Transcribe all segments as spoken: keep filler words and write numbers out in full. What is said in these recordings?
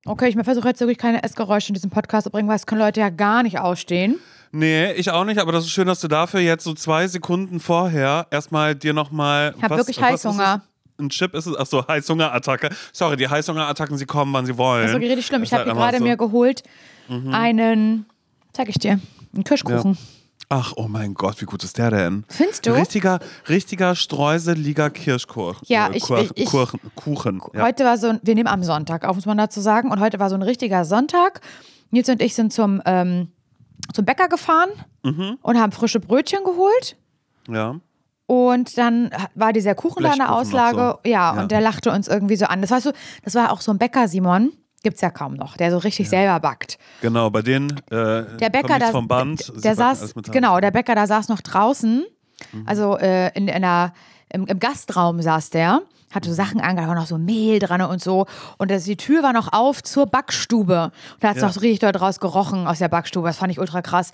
Okay, ich versuche jetzt wirklich keine Essgeräusche in diesem Podcast zu bringen, weil das können Leute ja gar nicht ausstehen. Nee, ich auch nicht, aber das ist schön, dass du dafür jetzt so zwei Sekunden vorher erstmal dir nochmal... Ich habe wirklich Heißhunger. Ein Chip ist es, achso, Heißhungerattacke. Sorry, die Heißhungerattacken, sie kommen, wann sie wollen. Das ist wirklich richtig schlimm. Ich habe halt hier gerade so. mir geholt mhm. einen, zeig ich dir, einen Kirschkuchen. Ja. Ach, oh mein Gott, wie gut ist der denn? Findest du? Richtiger, richtiger streuseliger Kirschkuchen. Ja, ich, Kur- ich, ich Kuchen. Kuchen ja. Heute war so ein, wir nehmen am Sonntag auf, muss man dazu sagen. Und heute war so ein richtiger Sonntag. Nils und ich sind zum, ähm, zum Bäcker gefahren mhm. und haben frische Brötchen geholt. Ja. Und dann war dieser Kuchen da in der Auslage. So. Ja, ja, und der lachte uns irgendwie so an. Das war, so, das war auch so ein Bäcker, Simon. Gibt's ja kaum noch, der so richtig ja. selber backt. Genau, bei denen äh, der Bäcker, da, vom Band. Der, der saß, genau, der Bäcker, da saß noch draußen, mhm. also äh, in, in einer, im, im Gastraum saß der, hatte so Sachen angehabt, noch so Mehl dran und so. Und das, die Tür war noch auf zur Backstube. Und da hat es ja. noch so richtig dort raus gerochen aus der Backstube. Das fand ich ultra krass.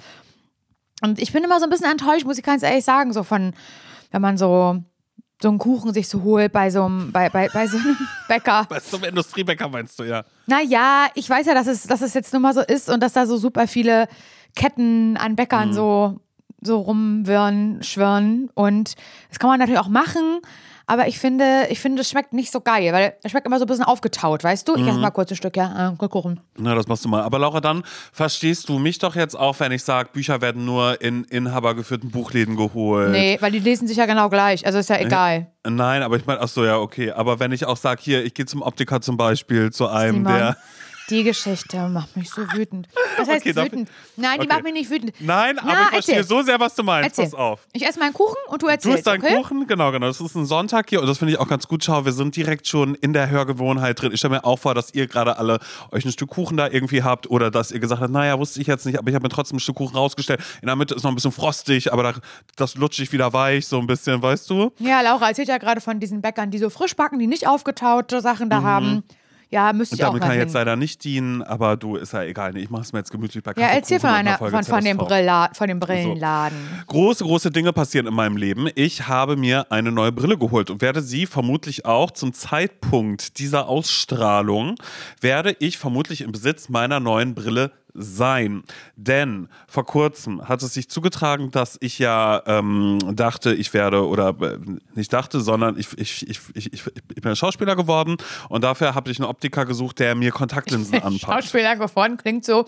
Und ich bin immer so ein bisschen enttäuscht, muss ich ganz ehrlich sagen, so von, wenn man so... so einen Kuchen sich so holt bei so einem, bei, bei, bei so einem Bäcker. Bei so einem Industriebäcker meinst du, ja. Naja, ich weiß ja, dass es, dass es jetzt nun mal so ist und dass da so super viele Ketten an Bäckern mhm. so, so rumwirren, schwirren. Und das kann man natürlich auch machen, aber ich finde, ich finde, es schmeckt nicht so geil, weil es schmeckt immer so ein bisschen aufgetaut, weißt du? Ich mhm. esse mal kurz ein Stück, ja, äh, Kuchen. Na, das machst du mal. Aber Laura, dann verstehst du mich doch jetzt auch, wenn ich sage, Bücher werden nur in inhabergeführten Buchläden geholt. Nee, weil die lesen sich ja genau gleich, also ist ja egal. Äh, nein, aber ich meine, ach so, ja, okay. Aber wenn ich auch sage, hier, ich gehe zum Optiker zum Beispiel, zu einem, Simon. der... Die Geschichte macht mich so wütend. Was heißt okay, wütend? Nein, die okay. macht mich nicht wütend. Nein, aber Na, ich verstehe erzähl. so sehr, was du meinst. Erzähl. Pass auf. Ich esse meinen Kuchen und du erzählst, Du isst deinen okay? Kuchen, genau, genau. Das ist ein Sonntag hier und das finde ich auch ganz gut. Schau, wir sind direkt schon in der Hörgewohnheit drin. Ich stelle mir auch vor, dass ihr gerade alle euch ein Stück Kuchen da irgendwie habt oder dass ihr gesagt habt, naja, wusste ich jetzt nicht, aber ich habe mir trotzdem ein Stück Kuchen rausgestellt. In der Mitte ist noch ein bisschen frostig, aber da, das lutsche ich wieder weich, so ein bisschen, weißt du? Ja, Laura erzählt ja gerade von diesen Bäckern, die so frisch backen, die nicht aufgetaute Sachen da mhm. haben. Ja, müsste ich auch mal damit kann ich hin. jetzt leider nicht dienen, aber du, ist ja egal. Nee, ich mache es mir jetzt gemütlich bei Kaffee. Ja, erzähl von, einer, von, von, dem Brilla, von dem Brillenladen. So. Große, große Dinge passieren in meinem Leben. Ich habe mir eine neue Brille geholt und werde sie vermutlich auch zum Zeitpunkt dieser Ausstrahlung, werde ich vermutlich im Besitz meiner neuen Brille sein. Denn vor kurzem hat es sich zugetragen, dass ich ja ähm, dachte, ich werde, oder äh, nicht dachte, sondern ich, ich, ich, ich, ich, ich bin Schauspieler geworden und dafür habe ich einen Optiker gesucht, der mir Kontaktlinsen anpasst. Schauspieler geworden klingt so,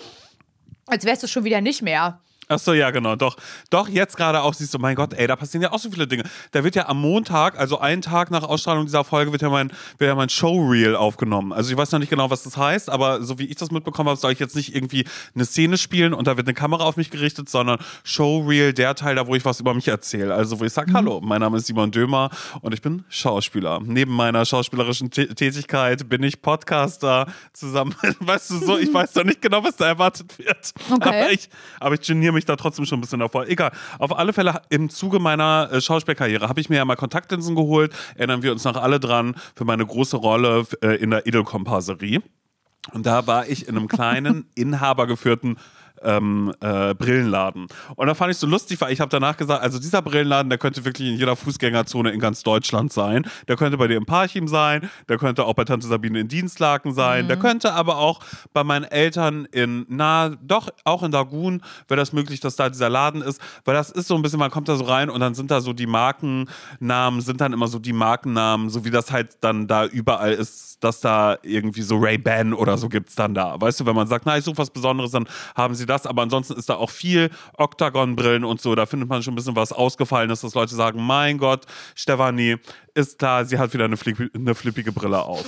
als wärst du schon wieder nicht mehr. Ach so, ja, genau, doch. Doch, jetzt gerade auch siehst du, mein Gott, ey, da passieren ja auch so viele Dinge. Da wird ja am Montag, also einen Tag nach Ausstrahlung dieser Folge, wird ja mein, wird ja mein Showreel aufgenommen. Also ich weiß noch nicht genau, was das heißt, aber so wie ich das mitbekommen habe, soll ich jetzt nicht irgendwie eine Szene spielen und da wird eine Kamera auf mich gerichtet, sondern Showreel, der Teil da, wo ich was über mich erzähle. Also wo ich sage, mhm. hallo, mein Name ist Simon Dömer und ich bin Schauspieler. Neben meiner schauspielerischen T- Tätigkeit bin ich Podcaster zusammen, weißt du so, ich weiß noch nicht genau, was da erwartet wird. Okay. Aber ich, aber ich geniere mich da trotzdem schon ein bisschen davor. Egal. Auf alle Fälle, im Zuge meiner äh, Schauspielkarriere habe ich mir ja mal Kontaktlinsen geholt. Erinnern wir uns noch alle dran, für meine große Rolle äh, in der Edelkomparserie. Und da war ich in einem kleinen, inhabergeführten Ähm, äh, Brillenladen. Und da fand ich so lustig, weil ich habe danach gesagt, also dieser Brillenladen, der könnte wirklich in jeder Fußgängerzone in ganz Deutschland sein. Der könnte bei dir im Parchim sein, der könnte auch bei Tante Sabine in Dienstlaken sein, mhm. der könnte aber auch bei meinen Eltern in, na, doch, auch in Dagun, wäre das möglich, dass da dieser Laden ist, weil das ist so ein bisschen, man kommt da so rein und dann sind da so die Markennamen, sind dann immer so die Markennamen, so wie das halt dann da überall ist, dass da irgendwie so Ray-Ban oder so gibt's dann da. Weißt du, wenn man sagt, na, ich suche was Besonderes, dann haben sie das, aber ansonsten ist da auch viel Octagon-Brillen und so, da findet man schon ein bisschen was Ausgefallenes, dass Leute sagen, mein Gott, Stefanie, ist klar, sie hat wieder eine, flipp- eine flippige Brille auf.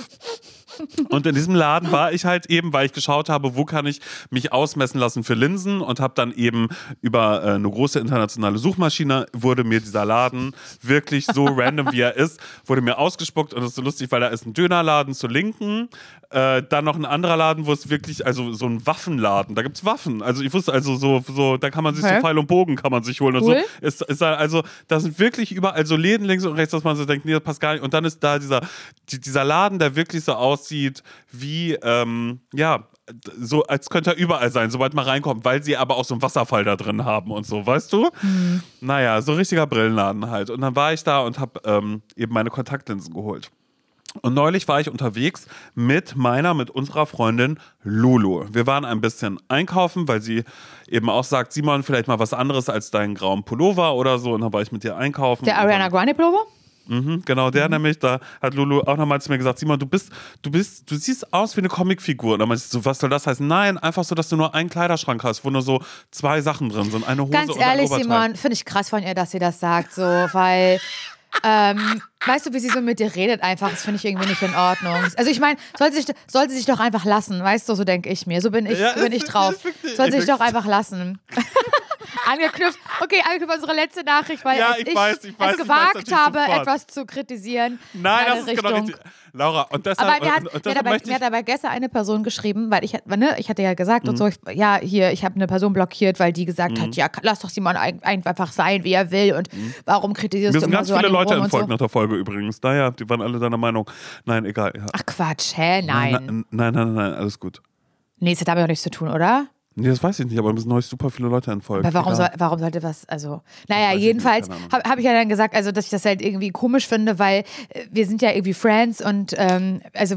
Und in diesem Laden war ich halt eben, weil ich geschaut habe, wo kann ich mich ausmessen lassen für Linsen und habe dann eben über äh, eine große internationale Suchmaschine, wurde mir dieser Laden wirklich so random, wie er ist, wurde mir ausgespuckt und das ist so lustig, weil da ist ein Dönerladen zur Linken, äh, dann noch ein anderer Laden, wo es wirklich, also so ein Waffenladen, da gibt's Waffen, also ich wusste, also so, so da kann man sich okay. so Pfeil und Bogen kann man sich holen und cool. so. Ist, ist also, da sind wirklich überall so Läden links und rechts, dass man so denkt, nee, das passt gar nicht und dann ist da dieser, die, dieser Laden, der wirklich so aussieht, wie, ähm, ja, so als könnte er überall sein, sobald man reinkommt, weil sie aber auch so einen Wasserfall da drin haben und so, weißt du? Mhm. Naja, so ein richtiger Brillenladen halt. Und dann war ich da und habe ähm, eben meine Kontaktlinsen geholt. Und neulich war ich unterwegs mit meiner, mit unserer Freundin Lulu. Wir waren ein bisschen einkaufen, weil sie eben auch sagt, Simon, vielleicht mal was anderes als deinen grauen Pullover oder so. Und dann war ich mit ihr einkaufen. Der Ariana Grande Pullover? Mhm, genau, der mhm. nämlich, da hat Lulu auch nochmal zu mir gesagt, Simon, du bist, du bist, du siehst aus wie eine Comicfigur. Und dann meinte ich so, was soll das heißen? Nein, einfach so, dass du nur einen Kleiderschrank hast, wo nur so zwei Sachen drin sind, eine Hose Ganz und ein ehrlich, Oberteil. Simon, finde ich krass von ihr, dass sie das sagt, so, weil... Ähm, weißt du, wie sie so mit dir redet einfach, das finde ich irgendwie nicht in Ordnung. Also ich meine, soll sie sich, soll sie sich doch einfach lassen, weißt du, so denke ich mir. So bin ich, ja, so bin ich drauf. Soll sie sich doch einfach lassen. Angeknüpft, okay, angeknüpft unsere letzte Nachricht, weil ja, als ich, ich, weiß, ich weiß, es gewagt ich weiß habe, sofort. etwas zu kritisieren. Nein, das ist Richtung. genau richtig. Laura, und deshalb, aber mir hat, und, und mir, hat aber, mir hat aber gestern eine Person geschrieben, weil ich, ne, ich hatte ja gesagt mhm. und so, ich, ja, hier, ich habe eine Person blockiert, weil die gesagt mhm. hat, ja, lass doch Simon einfach sein, wie er will und mhm. warum kritisierst Mir du sind immer ganz so viele an ihm Leute rum entfolgt und so? nach der Folge übrigens. Naja, die waren alle deiner Meinung. Nein, egal. Ja. Ach Quatsch, hä? Nein. Nein, nein, nein, nein, nein, alles gut. Nee, das hat damit auch nichts zu tun, oder? Nee, das weiß ich nicht, aber mir sind neulich super viele Leute entfolgt. Aber warum, soll, warum sollte was, also, naja, jedenfalls habe hab ich ja dann gesagt, also, dass ich das halt irgendwie komisch finde, weil äh, wir sind ja irgendwie Friends und, ähm, also,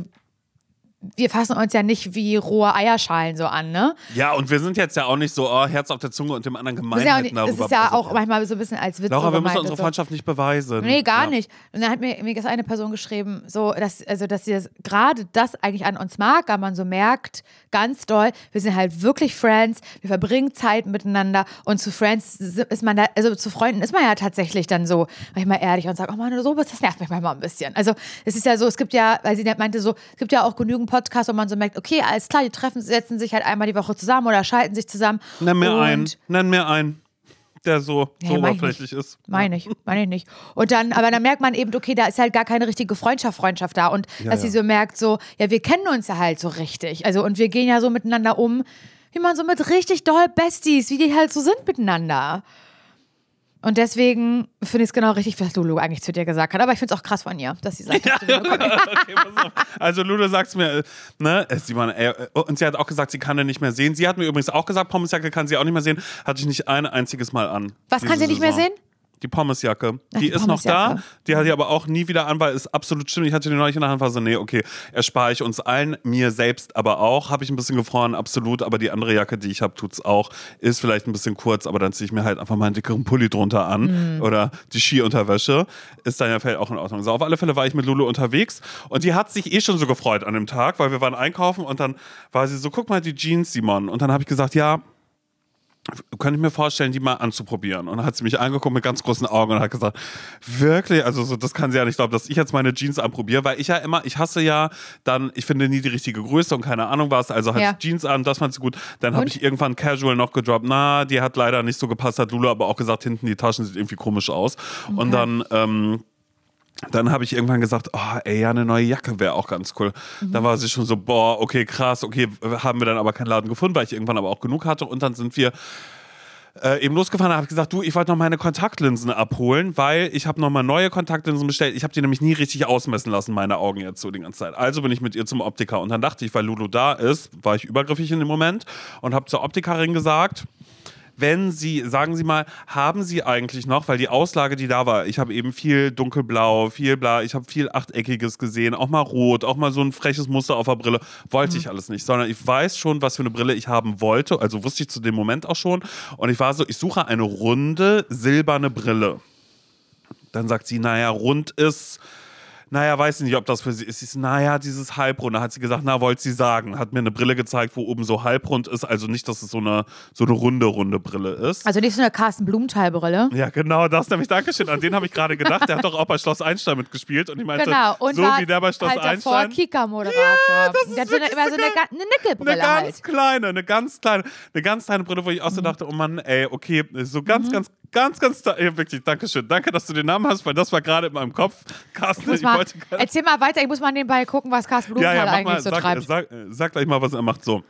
wir fassen uns ja nicht wie rohe Eierschalen so an, ne? Ja, und wir sind jetzt ja auch nicht so, oh, Herz auf der Zunge und dem anderen Gemeinheiten ja nicht, darüber. Das ist ja auch manchmal so ein bisschen als Witz. Laura, so wir müssen gemeint unsere so. Freundschaft nicht beweisen. Nee, gar ja. nicht. Und dann hat mir, mir eine Person geschrieben, so, dass, also, dass sie das, gerade das eigentlich an uns mag, aber man so merkt, ganz doll, wir sind halt wirklich Friends, wir verbringen Zeit miteinander und zu Friends ist man da, also zu Freunden ist man ja tatsächlich dann so manchmal ehrlich und sagt, oh Mann, so, das nervt mich manchmal ein bisschen. Also, es ist ja so, es gibt ja, weil sie meinte so, es gibt ja auch genügend Podcasts, wo man so merkt, okay, alles klar, die treffen, setzen sich halt einmal die Woche zusammen oder schalten sich zusammen. Nenn mir und einen, nenn mir einen, der so, ja, so oberflächlich ist. Meine ich, meine ich nicht. Und dann, aber dann merkt man eben, okay, da ist halt gar keine richtige Freundschaft, Freundschaft da. Und ja, dass ja. sie so merkt, so, ja, wir kennen uns ja halt so richtig. Also, und wir gehen ja so miteinander um, wie man so mit richtig doll Besties, wie die halt so sind miteinander. Und deswegen finde ich es genau richtig, was Lulu eigentlich zu dir gesagt hat. Aber ich finde es auch krass von ihr, dass sie sagt, dass du okay, pass auf. Also Lulu sagt mir, ne, Simon, ey, und sie hat auch gesagt, sie kann ihn nicht mehr sehen. Sie hat mir übrigens auch gesagt, Pommesjacke kann sie auch nicht mehr sehen. Hatte ich nicht ein einziges Mal an. Was kann sie nicht mehr sehen? Die Pommesjacke. Ach, die, die ist noch Pommesjacke. da. Die hat die aber auch nie wieder an, weil es absolut stimmt. Ich hatte die neulich in der Hand, war so, nee, okay, erspare ich uns allen, mir selbst aber auch. Habe ich ein bisschen gefroren, absolut. Aber die andere Jacke, die ich habe, tut's auch. Ist vielleicht ein bisschen kurz, aber dann ziehe ich mir halt einfach mal einen dickeren Pulli drunter an. Mhm. Oder die Skiunterwäsche. Ist dann ja vielleicht auch in Ordnung. So, auf alle Fälle war ich mit Lulu unterwegs. Und die hat sich eh schon so gefreut an dem Tag, weil wir waren einkaufen. Und dann war sie so, guck mal die Jeans, Simon. Und dann habe ich gesagt, ja, könnte ich mir vorstellen, die mal anzuprobieren. Und dann hat sie mich angeguckt mit ganz großen Augen und hat gesagt, wirklich, also so, das kann sie ja nicht glauben, dass ich jetzt meine Jeans anprobiere, weil ich ja immer, ich hasse ja dann, ich finde nie die richtige Größe und keine Ahnung was, also hatte ja. ich Jeans an, das fand sie gut. Dann habe ich irgendwann Casual noch gedroppt, na, die hat leider nicht so gepasst, hat Lulu aber auch gesagt, hinten die Taschen sieht irgendwie komisch aus. Okay. Und dann, ähm, Dann habe ich irgendwann gesagt, oh, ey, ja, eine neue Jacke wäre auch ganz cool. Mhm. Dann war sie schon so, boah, okay, krass, okay, haben wir dann aber keinen Laden gefunden, weil ich irgendwann aber auch genug hatte. Und dann sind wir äh, eben losgefahren, da habe ich gesagt, du, ich wollte noch meine Kontaktlinsen abholen, weil ich habe nochmal neue Kontaktlinsen bestellt. Ich habe die nämlich nie richtig ausmessen lassen, meine Augen jetzt so die ganze Zeit. Also bin ich mit ihr zum Optiker. Und dann dachte ich, weil Lulu da ist, war ich übergriffig in dem Moment und habe zur Optikerin gesagt, wenn Sie, sagen Sie mal, haben Sie eigentlich noch, weil die Auslage, die da war, ich habe eben viel dunkelblau, viel bla, ich habe viel Achteckiges gesehen, auch mal rot, auch mal so ein freches Muster auf der Brille, wollte mhm. ich alles nicht, sondern ich weiß schon, was für eine Brille ich haben wollte, also wusste ich zu dem Moment auch schon und ich war so, ich suche eine runde, silberne Brille. Dann sagt sie, naja, rund ist... Naja, weiß nicht, ob das für sie ist. Sie ist, naja, dieses Halbrunde, hat sie gesagt, na, wollte sie sagen. Hat mir eine Brille gezeigt, wo oben so halbrund ist. Also nicht, dass es so eine, so eine runde, runde Brille ist. Also nicht so eine Carsten Blumenthal-Brille. Ja, genau, das nämlich, Dankeschön. An den habe ich gerade gedacht. Der hat doch auch bei Schloss Einstein mitgespielt. Und ich meinte, genau. Und so wie der bei Schloss halt Einstein. Kika-Moderator. Ja, das ist der hat wirklich immer so eine, eine Nickelbrille Eine ganz halt. kleine, eine ganz kleine, eine ganz kleine Brille, wo ich auch so dachte, oh Mann, ey, okay, so ganz, mhm. ganz, ganz, ganz, ey, wirklich, Dankeschön. Danke, dass du den Namen hast, weil das war gerade in meinem Kopf. Carsten, ich mal, wollte erzähl mal weiter, ich muss mal nebenbei gucken, was Carsten Blumenthal ja, ja, eigentlich mal, so sag, treibt. Sag, sag gleich mal, was er macht. So.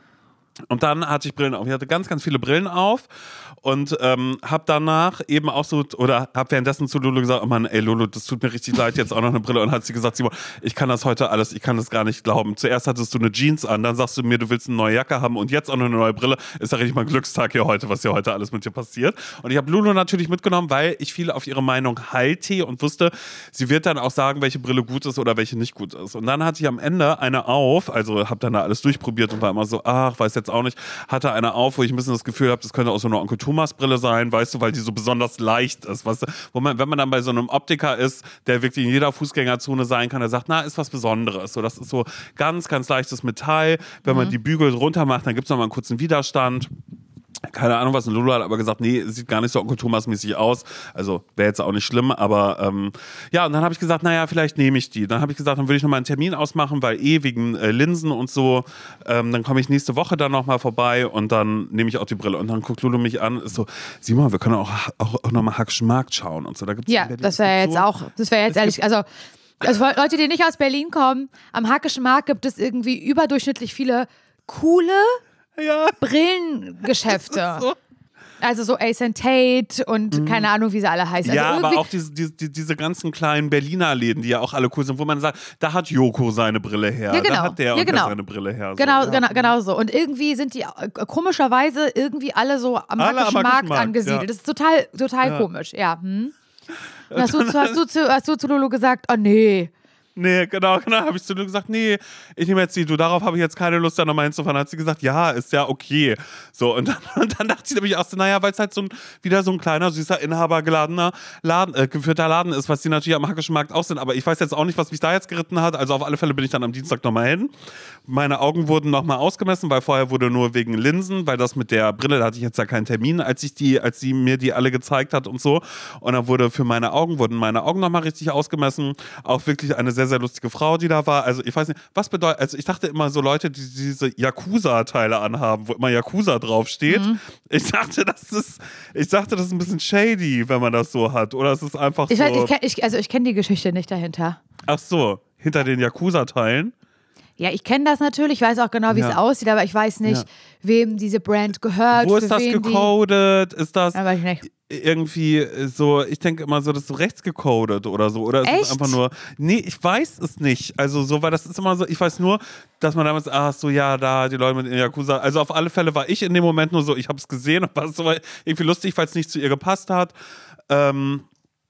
Und dann hatte ich Brillen auf. Ich hatte ganz, ganz viele Brillen auf und ähm, habe danach eben auch so, oder habe währenddessen zu Lulu gesagt, oh Mann, ey Lulu, das tut mir richtig leid, jetzt auch noch eine Brille. Und hat sie gesagt, Simon, ich kann das heute alles, ich kann das gar nicht glauben. Zuerst hattest du eine Jeans an, dann sagst du mir, du willst eine neue Jacke haben und jetzt auch noch eine neue Brille. Ist ja richtig mal ein Glückstag hier heute, was hier heute alles mit dir passiert. Und ich habe Lulu natürlich mitgenommen, weil ich viel auf ihre Meinung halte und wusste, sie wird dann auch sagen, welche Brille gut ist oder welche nicht gut ist. Und dann hatte ich am Ende eine auf, also habe dann da alles durchprobiert und war immer so, ach, weiß jetzt auch nicht, hatte eine auf, wo ich ein bisschen das Gefühl habe, das könnte auch so eine Onkel Thomas Brille sein, weißt du, weil die so besonders leicht ist, weißt du, wo man, wenn man dann bei so einem Optiker ist, der wirklich in jeder Fußgängerzone sein kann, der sagt, na, ist was Besonderes, so, das ist so ganz, ganz leichtes Metall, wenn man Mhm. die Bügel runter macht, dann gibt es nochmal einen kurzen Widerstand. Keine Ahnung, was ein Lulu hat, aber gesagt, nee, sieht gar nicht so Onkel Thomas-mäßig aus. Also wäre jetzt auch nicht schlimm, aber ähm, ja, und dann habe ich gesagt, naja, vielleicht nehme ich die. Dann habe ich gesagt, dann würde ich nochmal einen Termin ausmachen, weil eh wegen äh, Linsen und so, ähm, dann komme ich nächste Woche dann nochmal vorbei und dann nehme ich auch die Brille. Und dann guckt Lulu mich an, ist so, Simon, wir können auch, auch, auch nochmal Hackischen Markt schauen und so. Da gibt's Ja, das wäre jetzt so, auch, das wäre jetzt ehrlich, also, also Leute, die nicht aus Berlin kommen, am Hackischen Markt gibt es irgendwie überdurchschnittlich viele coole ja. Brillengeschäfte. So. Also so Ace and Tate und mhm. keine Ahnung, wie sie alle heißen. Ja, also aber auch diese, diese, diese ganzen kleinen Berliner Läden, die ja auch alle cool sind, wo man sagt, da hat Joko seine Brille her, ja, genau. da hat der ja, und genau. der seine Brille her. So. Genau, ja. genau, genau so. Und irgendwie sind die äh, komischerweise irgendwie alle so am Hackischen Markt angesiedelt. Ja. Das ist total, total ja. komisch, ja. Hm? Hast, du, hast, du zu, hast du zu Lulu gesagt, oh nee. Nee, genau, genau, habe ich zu Lulu gesagt, nee, ich nehme jetzt die, du, darauf habe ich jetzt keine Lust, da nochmal hinzufahren. Hat sie gesagt, ja, ist ja okay. So, und dann, und dann dachte ich nämlich auch so, naja, weil es halt so ein, wieder so ein kleiner, süßer, inhabergeladener Laden, äh, geführter Laden ist, was die natürlich am Hackischen Markt auch sind, aber ich weiß jetzt auch nicht, was mich da jetzt geritten hat, also auf alle Fälle bin ich dann am Dienstag nochmal hin. Meine Augen wurden nochmal ausgemessen, weil vorher wurde nur wegen Linsen, weil das mit der Brille, da hatte ich jetzt ja keinen Termin, als ich die, als sie mir die alle gezeigt hat und so. Und dann wurde für meine Augen, wurden meine Augen nochmal richtig ausgemessen. Auch wirklich eine sehr, sehr lustige Frau, die da war. Also ich weiß nicht, was bedeutet, also ich dachte immer so Leute, die diese Yakuza-Teile anhaben, wo immer Yakuza draufsteht. Mhm. Ich dachte, das ist, ich dachte, das ist ein bisschen shady, wenn man das so hat. Oder es ist einfach ich so. Weiß, ich kenn, ich, also ich kenne die Geschichte nicht dahinter. Ach so, hinter den Yakuza-Teilen. Ja, ich kenne das natürlich, ich weiß auch genau, wie ja. es aussieht, aber ich weiß nicht, ja. wem diese Brand gehört. Wo ist das gecodet? Ist das ja, weiß ich nicht. irgendwie so, ich denke immer so, das ist so rechts gecodet oder so. Oder ist Echt? es einfach nur, nee, ich weiß es nicht. Also so, weil das ist immer so, ich weiß nur, dass man damals, ach so, ja, da, die Leute mit den Yakuza. Also auf alle Fälle war ich in dem Moment nur so, ich habe es gesehen und war so irgendwie lustig, weil es nicht zu ihr gepasst hat. Ähm,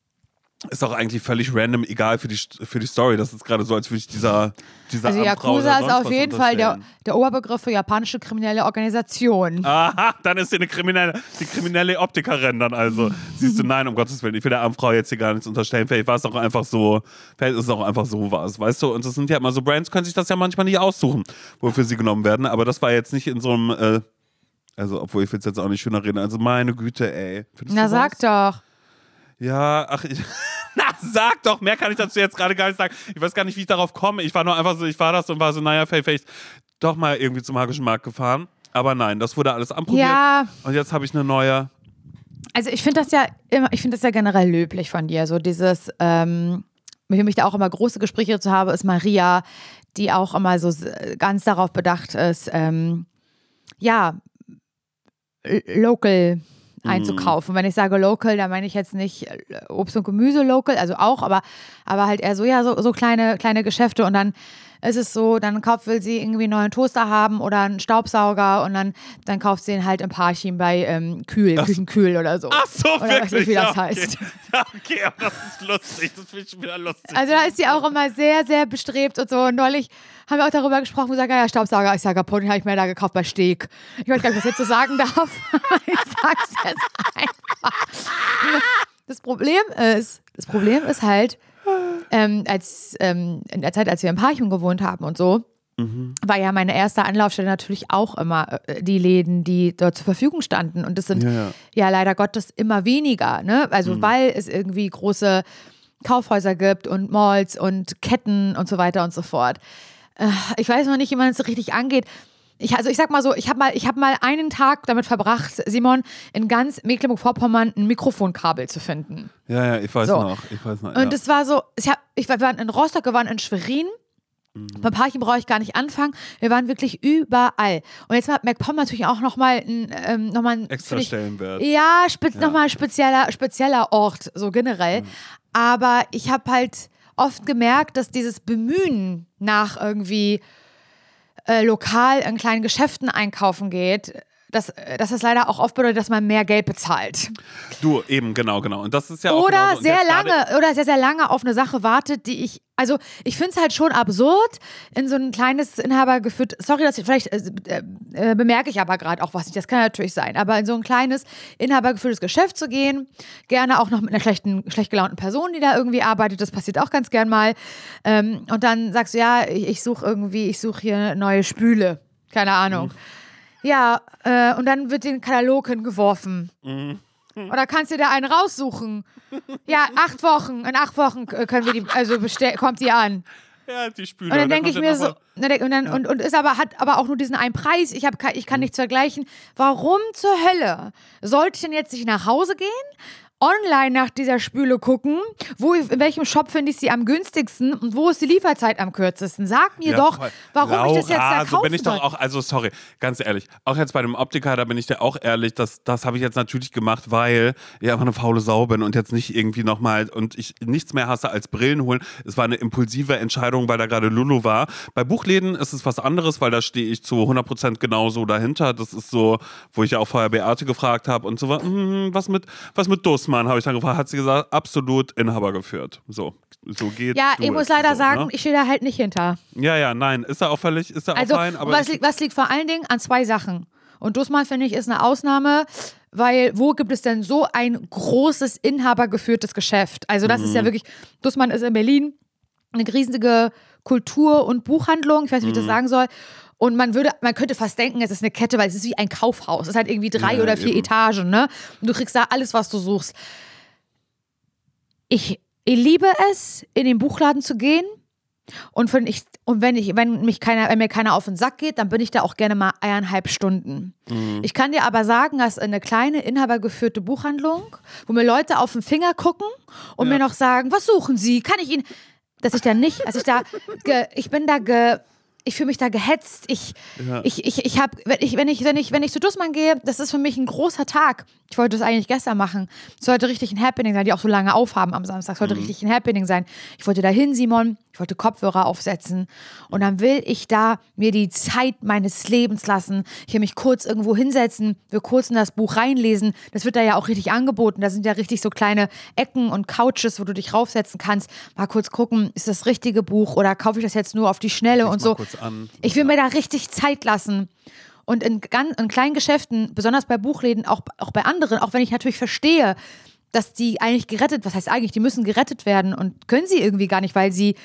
Ist auch eigentlich völlig random, egal für die, für die Story. Das ist gerade so, als würde ich dieser, dieser Also Yakuza ist auf jeden Fall der, der Oberbegriff für japanische kriminelle Organisation. Aha, dann ist sie eine kriminelle, die kriminelle Optikerin dann also. Siehst du, nein, um Gottes Willen, ich will der armen Frau jetzt hier gar nichts unterstellen. Vielleicht war es auch einfach so, vielleicht ist es auch einfach so was, weißt du? Und das sind ja immer so, Brands können sich das ja manchmal nicht aussuchen, wofür sie genommen werden. Aber das war jetzt nicht in so einem, äh, also obwohl ich will es jetzt auch nicht schöner reden, also meine Güte, ey. Findest Na sag doch. Ja, ach, ich, na, sag doch, mehr kann ich dazu jetzt gerade gar nicht sagen. Ich weiß gar nicht, wie ich darauf komme. Ich war nur einfach so, ich war das und war so, naja, vielleicht, vielleicht doch mal irgendwie zum Hackischen Markt gefahren. Aber nein, das wurde alles anprobiert. Ja. Und jetzt habe ich eine neue. Also ich finde das ja immer, ich finde das ja generell löblich von dir. So dieses, ähm, mit dem ich da auch immer große Gespräche zu habe, ist Maria, die auch immer so ganz darauf bedacht ist, ähm, ja, local einzukaufen. Wenn ich sage local, da meine ich jetzt nicht Obst und Gemüse local, also auch, aber, aber halt eher so, ja, so, so kleine, kleine Geschäfte und dann ist es so, dann kauft, will sie irgendwie einen neuen Toaster haben oder einen Staubsauger und dann, dann kauft sie ihn halt im Parchim bei ähm, Kühl, Ach, Küchenkühl oder so. Ach so, oder wirklich? weiß nicht, wie das ja, okay. heißt. Ja, okay, aber das ist lustig, das finde ich schon wieder lustig. Also da ist sie auch immer sehr, sehr bestrebt und so. Und neulich haben wir auch darüber gesprochen, wo sie sagt, ja, Staubsauger ist ja kaputt, den habe ich mir da gekauft bei Steg. Ich weiß gar nicht, was ich jetzt so sagen darf. Ich sag's jetzt einfach. Das Problem ist, das Problem ist halt, ähm, als ähm, in der Zeit, als wir im Parchim gewohnt haben und so, mhm. war ja meine erste Anlaufstelle natürlich auch immer äh, die Läden, die dort zur Verfügung standen. Und das sind ja, ja. ja leider Gottes immer weniger, ne? Also mhm. weil es irgendwie große Kaufhäuser gibt und Malls und Ketten und so weiter und so fort. Äh, ich weiß noch nicht, wie man es so richtig angeht. Ich, also ich sag mal so, ich habe mal, ich hab mal einen Tag damit verbracht, Simon, in ganz Mecklenburg-Vorpommern ein Mikrofonkabel zu finden. Ja, ja, ich weiß so. noch. Ich weiß noch Und ja. es war so, ich, hab, ich war in Rostock, wir waren in Schwerin Mhm. Beim Parchim brauche ich gar nicht anfangen. Wir waren wirklich überall. Und jetzt hat MacPom natürlich auch nochmal ein, ähm, noch mal ein extra ich, Stellenwert. Ja, spez- ja. nochmal ein spezieller, spezieller Ort, so generell. Mhm. Aber ich habe halt oft gemerkt, dass dieses Bemühen nach irgendwie äh, lokal in kleinen Geschäften einkaufen geht, dass, dass das leider auch oft bedeutet, dass man mehr Geld bezahlt. Du, eben, genau, genau. Und das ist ja auch Oder genauso. sehr lange, oder sehr, sehr lange auf eine Sache wartet, die ich, also ich finde es halt schon absurd, in so ein kleines inhabergeführt, sorry, dass ich, vielleicht äh, äh, bemerke ich aber gerade auch was nicht, das kann natürlich sein, aber in so ein kleines inhabergeführtes Geschäft zu gehen, gerne auch noch mit einer schlechten, schlecht gelaunten Person, die da irgendwie arbeitet, das passiert auch ganz gern mal. Ähm, und dann sagst du, ja, ich, ich suche irgendwie, ich suche hier neue Spüle, keine Ahnung. Mhm. Ja, äh, und dann wird den Katalog hingeworfen. Mhm. Oder kannst du da einen raussuchen? Ja, acht Wochen. In acht Wochen können wir die, also bestell, kommt die an. Ja, die Spüle. Und dann denke ich mir so, und, dann, ja. und, und ist aber, hat aber auch nur diesen einen Preis. Ich, hab, ich kann mhm. nichts vergleichen. Warum zur Hölle sollte ich denn jetzt nicht nach Hause gehen? Online nach dieser Spüle gucken, wo, in welchem Shop finde ich sie am günstigsten und wo ist die Lieferzeit am kürzesten? Sag mir ja, doch, warum Laura, ich das jetzt da kaufen so bin ich doch auch, also sorry, ganz ehrlich, auch jetzt bei dem Optiker, da bin ich dir auch ehrlich, das, das habe ich jetzt natürlich gemacht, weil ich einfach eine faule Sau bin und jetzt nicht irgendwie nochmal und ich nichts mehr hasse als Brillen holen. Es war eine impulsive Entscheidung, weil da gerade Lulu war. Bei Buchläden ist es was anderes, weil da stehe ich zu hundert Prozent genauso dahinter. Das ist so, wo ich ja auch vorher Beate gefragt habe und so, hm, was mit, was mit Dussmann? Habe ich dann gefragt, hat sie gesagt, absolut Inhaber geführt. So, so geht Ja, ich muss leider so, sagen, ne? ich stehe da halt nicht hinter. Ja, ja, nein, ist er auch völlig, ist er also, auch fein. Aber was, liegt, was liegt vor allen Dingen an zwei Sachen. Und Dussmann, finde ich, ist eine Ausnahme, weil wo gibt es denn so ein großes inhabergeführtes Geschäft? Also das mhm. ist ja wirklich, Dussmann ist in Berlin eine riesige Kultur- und Buchhandlung, ich weiß nicht, wie ich das sagen soll. Und man würde, man könnte fast denken, es ist eine Kette, weil es ist wie ein Kaufhaus. Es ist halt irgendwie drei ja, oder vier eben. Etagen, ne? Und du kriegst da alles, was du suchst. Ich, ich liebe es, in den Buchladen zu gehen. Und wenn ich, und wenn ich, wenn mich keiner, wenn mir keiner auf den Sack geht, dann bin ich da auch gerne mal eineinhalb Stunden. Mhm. Ich kann dir aber sagen, dass eine kleine inhabergeführte Buchhandlung, wo mir Leute auf den Finger gucken und ja. mir noch sagen, was suchen Sie? Kann ich Ihnen, dass ich da nicht, dass ich da, ge, ich bin da ge, ich fühle mich da gehetzt. Ich, ja. ich, ich, ich habe, wenn ich, wenn ich, wenn ich, wenn ich zu Dussmann gehe, das ist für mich ein großer Tag. Ich wollte das eigentlich gestern machen. Es sollte richtig ein Happening sein, die auch so lange aufhaben am Samstag. Es sollte mhm. richtig ein Happening sein. Ich wollte da hin, Simon. Ich wollte Kopfhörer aufsetzen. Und dann will ich da mir die Zeit meines Lebens lassen. Ich will mich kurz irgendwo hinsetzen, will kurz in das Buch reinlesen. Das wird da ja auch richtig angeboten. Da sind ja richtig so kleine Ecken und Couches, wo du dich raufsetzen kannst. Mal kurz gucken, ist das richtige Buch oder kaufe ich das jetzt nur auf die Schnelle und so. An. Ich will mir da richtig Zeit lassen. Und in, ganz, in kleinen Geschäften, besonders bei Buchläden, auch, auch bei anderen, auch wenn ich natürlich verstehe, dass die eigentlich gerettet, was heißt eigentlich, die müssen gerettet werden und können sie irgendwie gar nicht, weil sie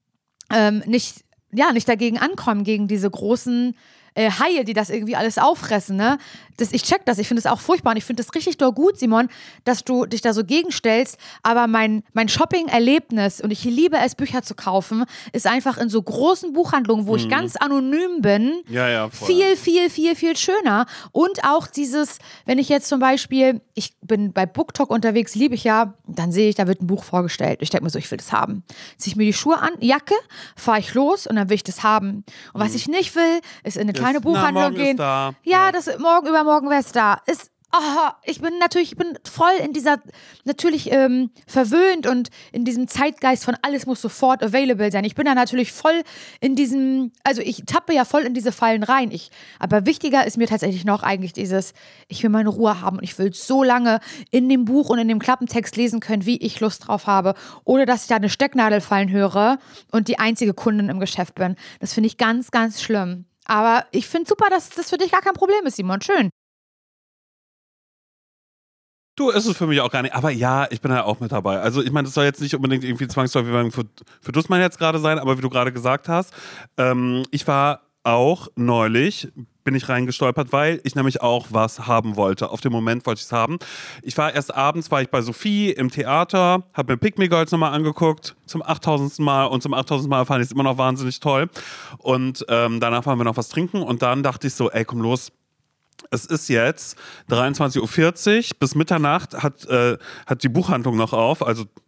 ähm, nicht, ja, nicht dagegen ankommen, gegen diese großen äh, Haie, die das irgendwie alles auffressen, ne? Das, ich check das, ich finde das auch furchtbar und ich finde das richtig doll gut, Simon, dass du dich da so gegenstellst, aber mein, mein Shopping-Erlebnis, und ich liebe es, Bücher zu kaufen, ist einfach in so großen Buchhandlungen, wo mhm. ich ganz anonym bin, ja, ja, voll. viel, viel, viel, viel schöner. Und auch dieses, wenn ich jetzt zum Beispiel, ich bin bei BookTok unterwegs, liebe ich ja, dann sehe ich, da wird ein Buch vorgestellt. Ich denke mir so, ich will das haben. Ziehe ich mir die Schuhe an, Jacke, fahre ich los und dann will ich das haben. Und was mhm. ich nicht will, ist in eine kleine ist, Buchhandlung na, gehen. Ja, ja, das morgen übermorgen wäre es da. Ist Oh, ich bin natürlich, ich bin voll in dieser, natürlich ähm, verwöhnt und in diesem Zeitgeist von alles muss sofort available sein. Ich bin da natürlich voll in diesem, also ich tappe ja voll in diese Fallen rein. Ich, aber wichtiger ist mir tatsächlich noch eigentlich dieses, ich will meine Ruhe haben und ich will so lange in dem Buch und in dem Klappentext lesen können, wie ich Lust drauf habe, ohne dass ich da eine Stecknadel fallen höre und die einzige Kundin im Geschäft bin. Das finde ich ganz, ganz schlimm. Aber ich finde super, dass das für dich gar kein Problem ist, Simon. Schön. Du, ist es für mich auch gar nicht. Aber ja, ich bin ja auch mit dabei. Also ich meine, das soll jetzt nicht unbedingt irgendwie zwangsläufig für, für Dussmann jetzt gerade sein, aber wie du gerade gesagt hast, ähm, ich war auch neulich, bin ich reingestolpert, weil ich nämlich auch was haben wollte. Auf den Moment wollte ich es haben. Ich war erst abends, war ich bei Sophie im Theater, habe mir Pick Me Girls nochmal angeguckt, zum achttausendsten Mal, und zum achttausendsten Mal fand ich es immer noch wahnsinnig toll. Und ähm, danach waren wir noch was trinken und dann dachte ich so, ey, komm los. Es ist jetzt dreiundzwanzig Uhr vierzig, bis Mitternacht hat, äh, hat die Buchhandlung noch auf, also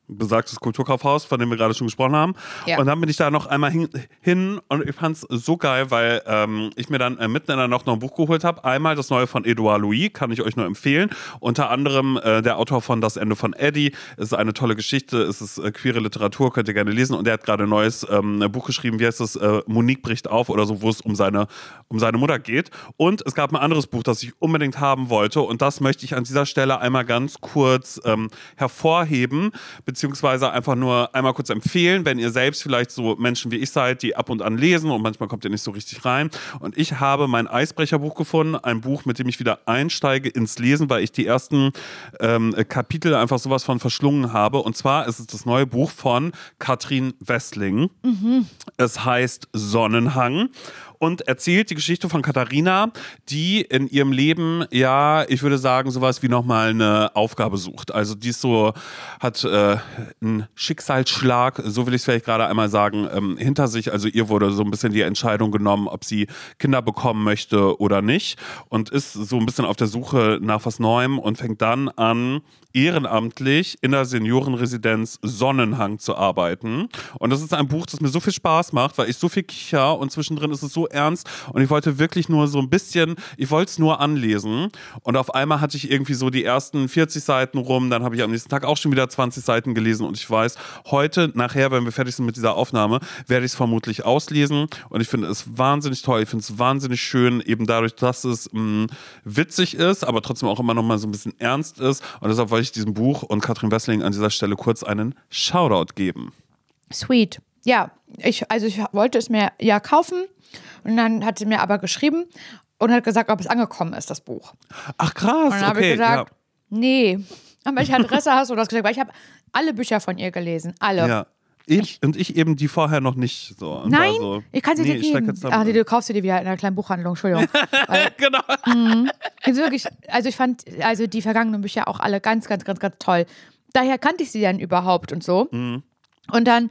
besagtes Kulturkaufhaus, von dem wir gerade schon gesprochen haben. Ja. Und dann bin ich da noch einmal hin, hin und ich fand es so geil, weil ähm, ich mir dann äh, mitten in der Nacht noch ein Buch geholt habe. Einmal das neue von Edouard Louis, kann ich euch nur empfehlen. Unter anderem äh, der Autor von Das Ende von Eddie. Es ist eine tolle Geschichte, es ist äh, queere Literatur, könnt ihr gerne lesen. Und er hat gerade ein neues ähm, Buch geschrieben, wie heißt das? Äh, Monique bricht auf oder so, wo es um seine, um seine Mutter geht. Und es gab ein anderes Buch, das ich unbedingt haben wollte. Und das möchte ich an dieser Stelle einmal ganz kurz ähm, hervorheben, beziehungsweise einfach nur einmal kurz empfehlen, wenn ihr selbst vielleicht so Menschen wie ich seid, die ab und an lesen und manchmal kommt ihr nicht so richtig rein. Und ich habe mein Eisbrecherbuch gefunden, ein Buch, mit dem ich wieder einsteige ins Lesen, weil ich die ersten ähm, Kapitel einfach sowas von verschlungen habe. Und zwar ist es das neue Buch von Katrin Wessling. Mhm. Es heißt Sonnenhang. Und erzählt die Geschichte von Katharina, die in ihrem Leben, ja, ich würde sagen, sowas wie nochmal eine Aufgabe sucht. Also die ist so, hat äh, einen Schicksalsschlag, so will ich es vielleicht gerade einmal sagen, ähm, hinter sich. Also ihr wurde so ein bisschen die Entscheidung genommen, ob sie Kinder bekommen möchte oder nicht. Und ist so ein bisschen auf der Suche nach was Neuem und fängt dann an, ehrenamtlich in der Seniorenresidenz Sonnenhang zu arbeiten. Und das ist ein Buch, das mir so viel Spaß macht, weil ich so viel kicher und zwischendrin ist es so ernst und ich wollte wirklich nur so ein bisschen, ich wollte es nur anlesen und auf einmal hatte ich irgendwie so die ersten vierzig Seiten rum, dann habe ich am nächsten Tag auch schon wieder zwanzig Seiten gelesen und ich weiß, heute, nachher, wenn wir fertig sind mit dieser Aufnahme, werde ich es vermutlich auslesen und ich finde es wahnsinnig toll, ich finde es wahnsinnig schön, eben dadurch, dass es mh, witzig ist, aber trotzdem auch immer noch mal so ein bisschen ernst ist und deshalb wollte ich diesem Buch und Katrin Wessling an dieser Stelle kurz einen Shoutout geben. Sweet. Ja, ich, also ich wollte es mir ja kaufen und dann hat sie mir aber geschrieben und hat gesagt, ob es angekommen ist, das Buch. Ach krass, und dann habe okay, ich gesagt, ja. nee, aber welche Adresse hast du das gesagt? Weil ich habe alle Bücher von ihr gelesen, alle. Ja. Ich, und ich eben die vorher noch nicht so. Und Nein, so, ich kann sie nee, dir geben. Ach, die, du kaufst sie dir wieder in einer kleinen Buchhandlung, Entschuldigung. Weil, genau. Mh, also wirklich, also ich fand also die vergangenen Bücher auch alle ganz, ganz, ganz, ganz toll. Daher kannte ich sie dann überhaupt und so. Mhm. Und dann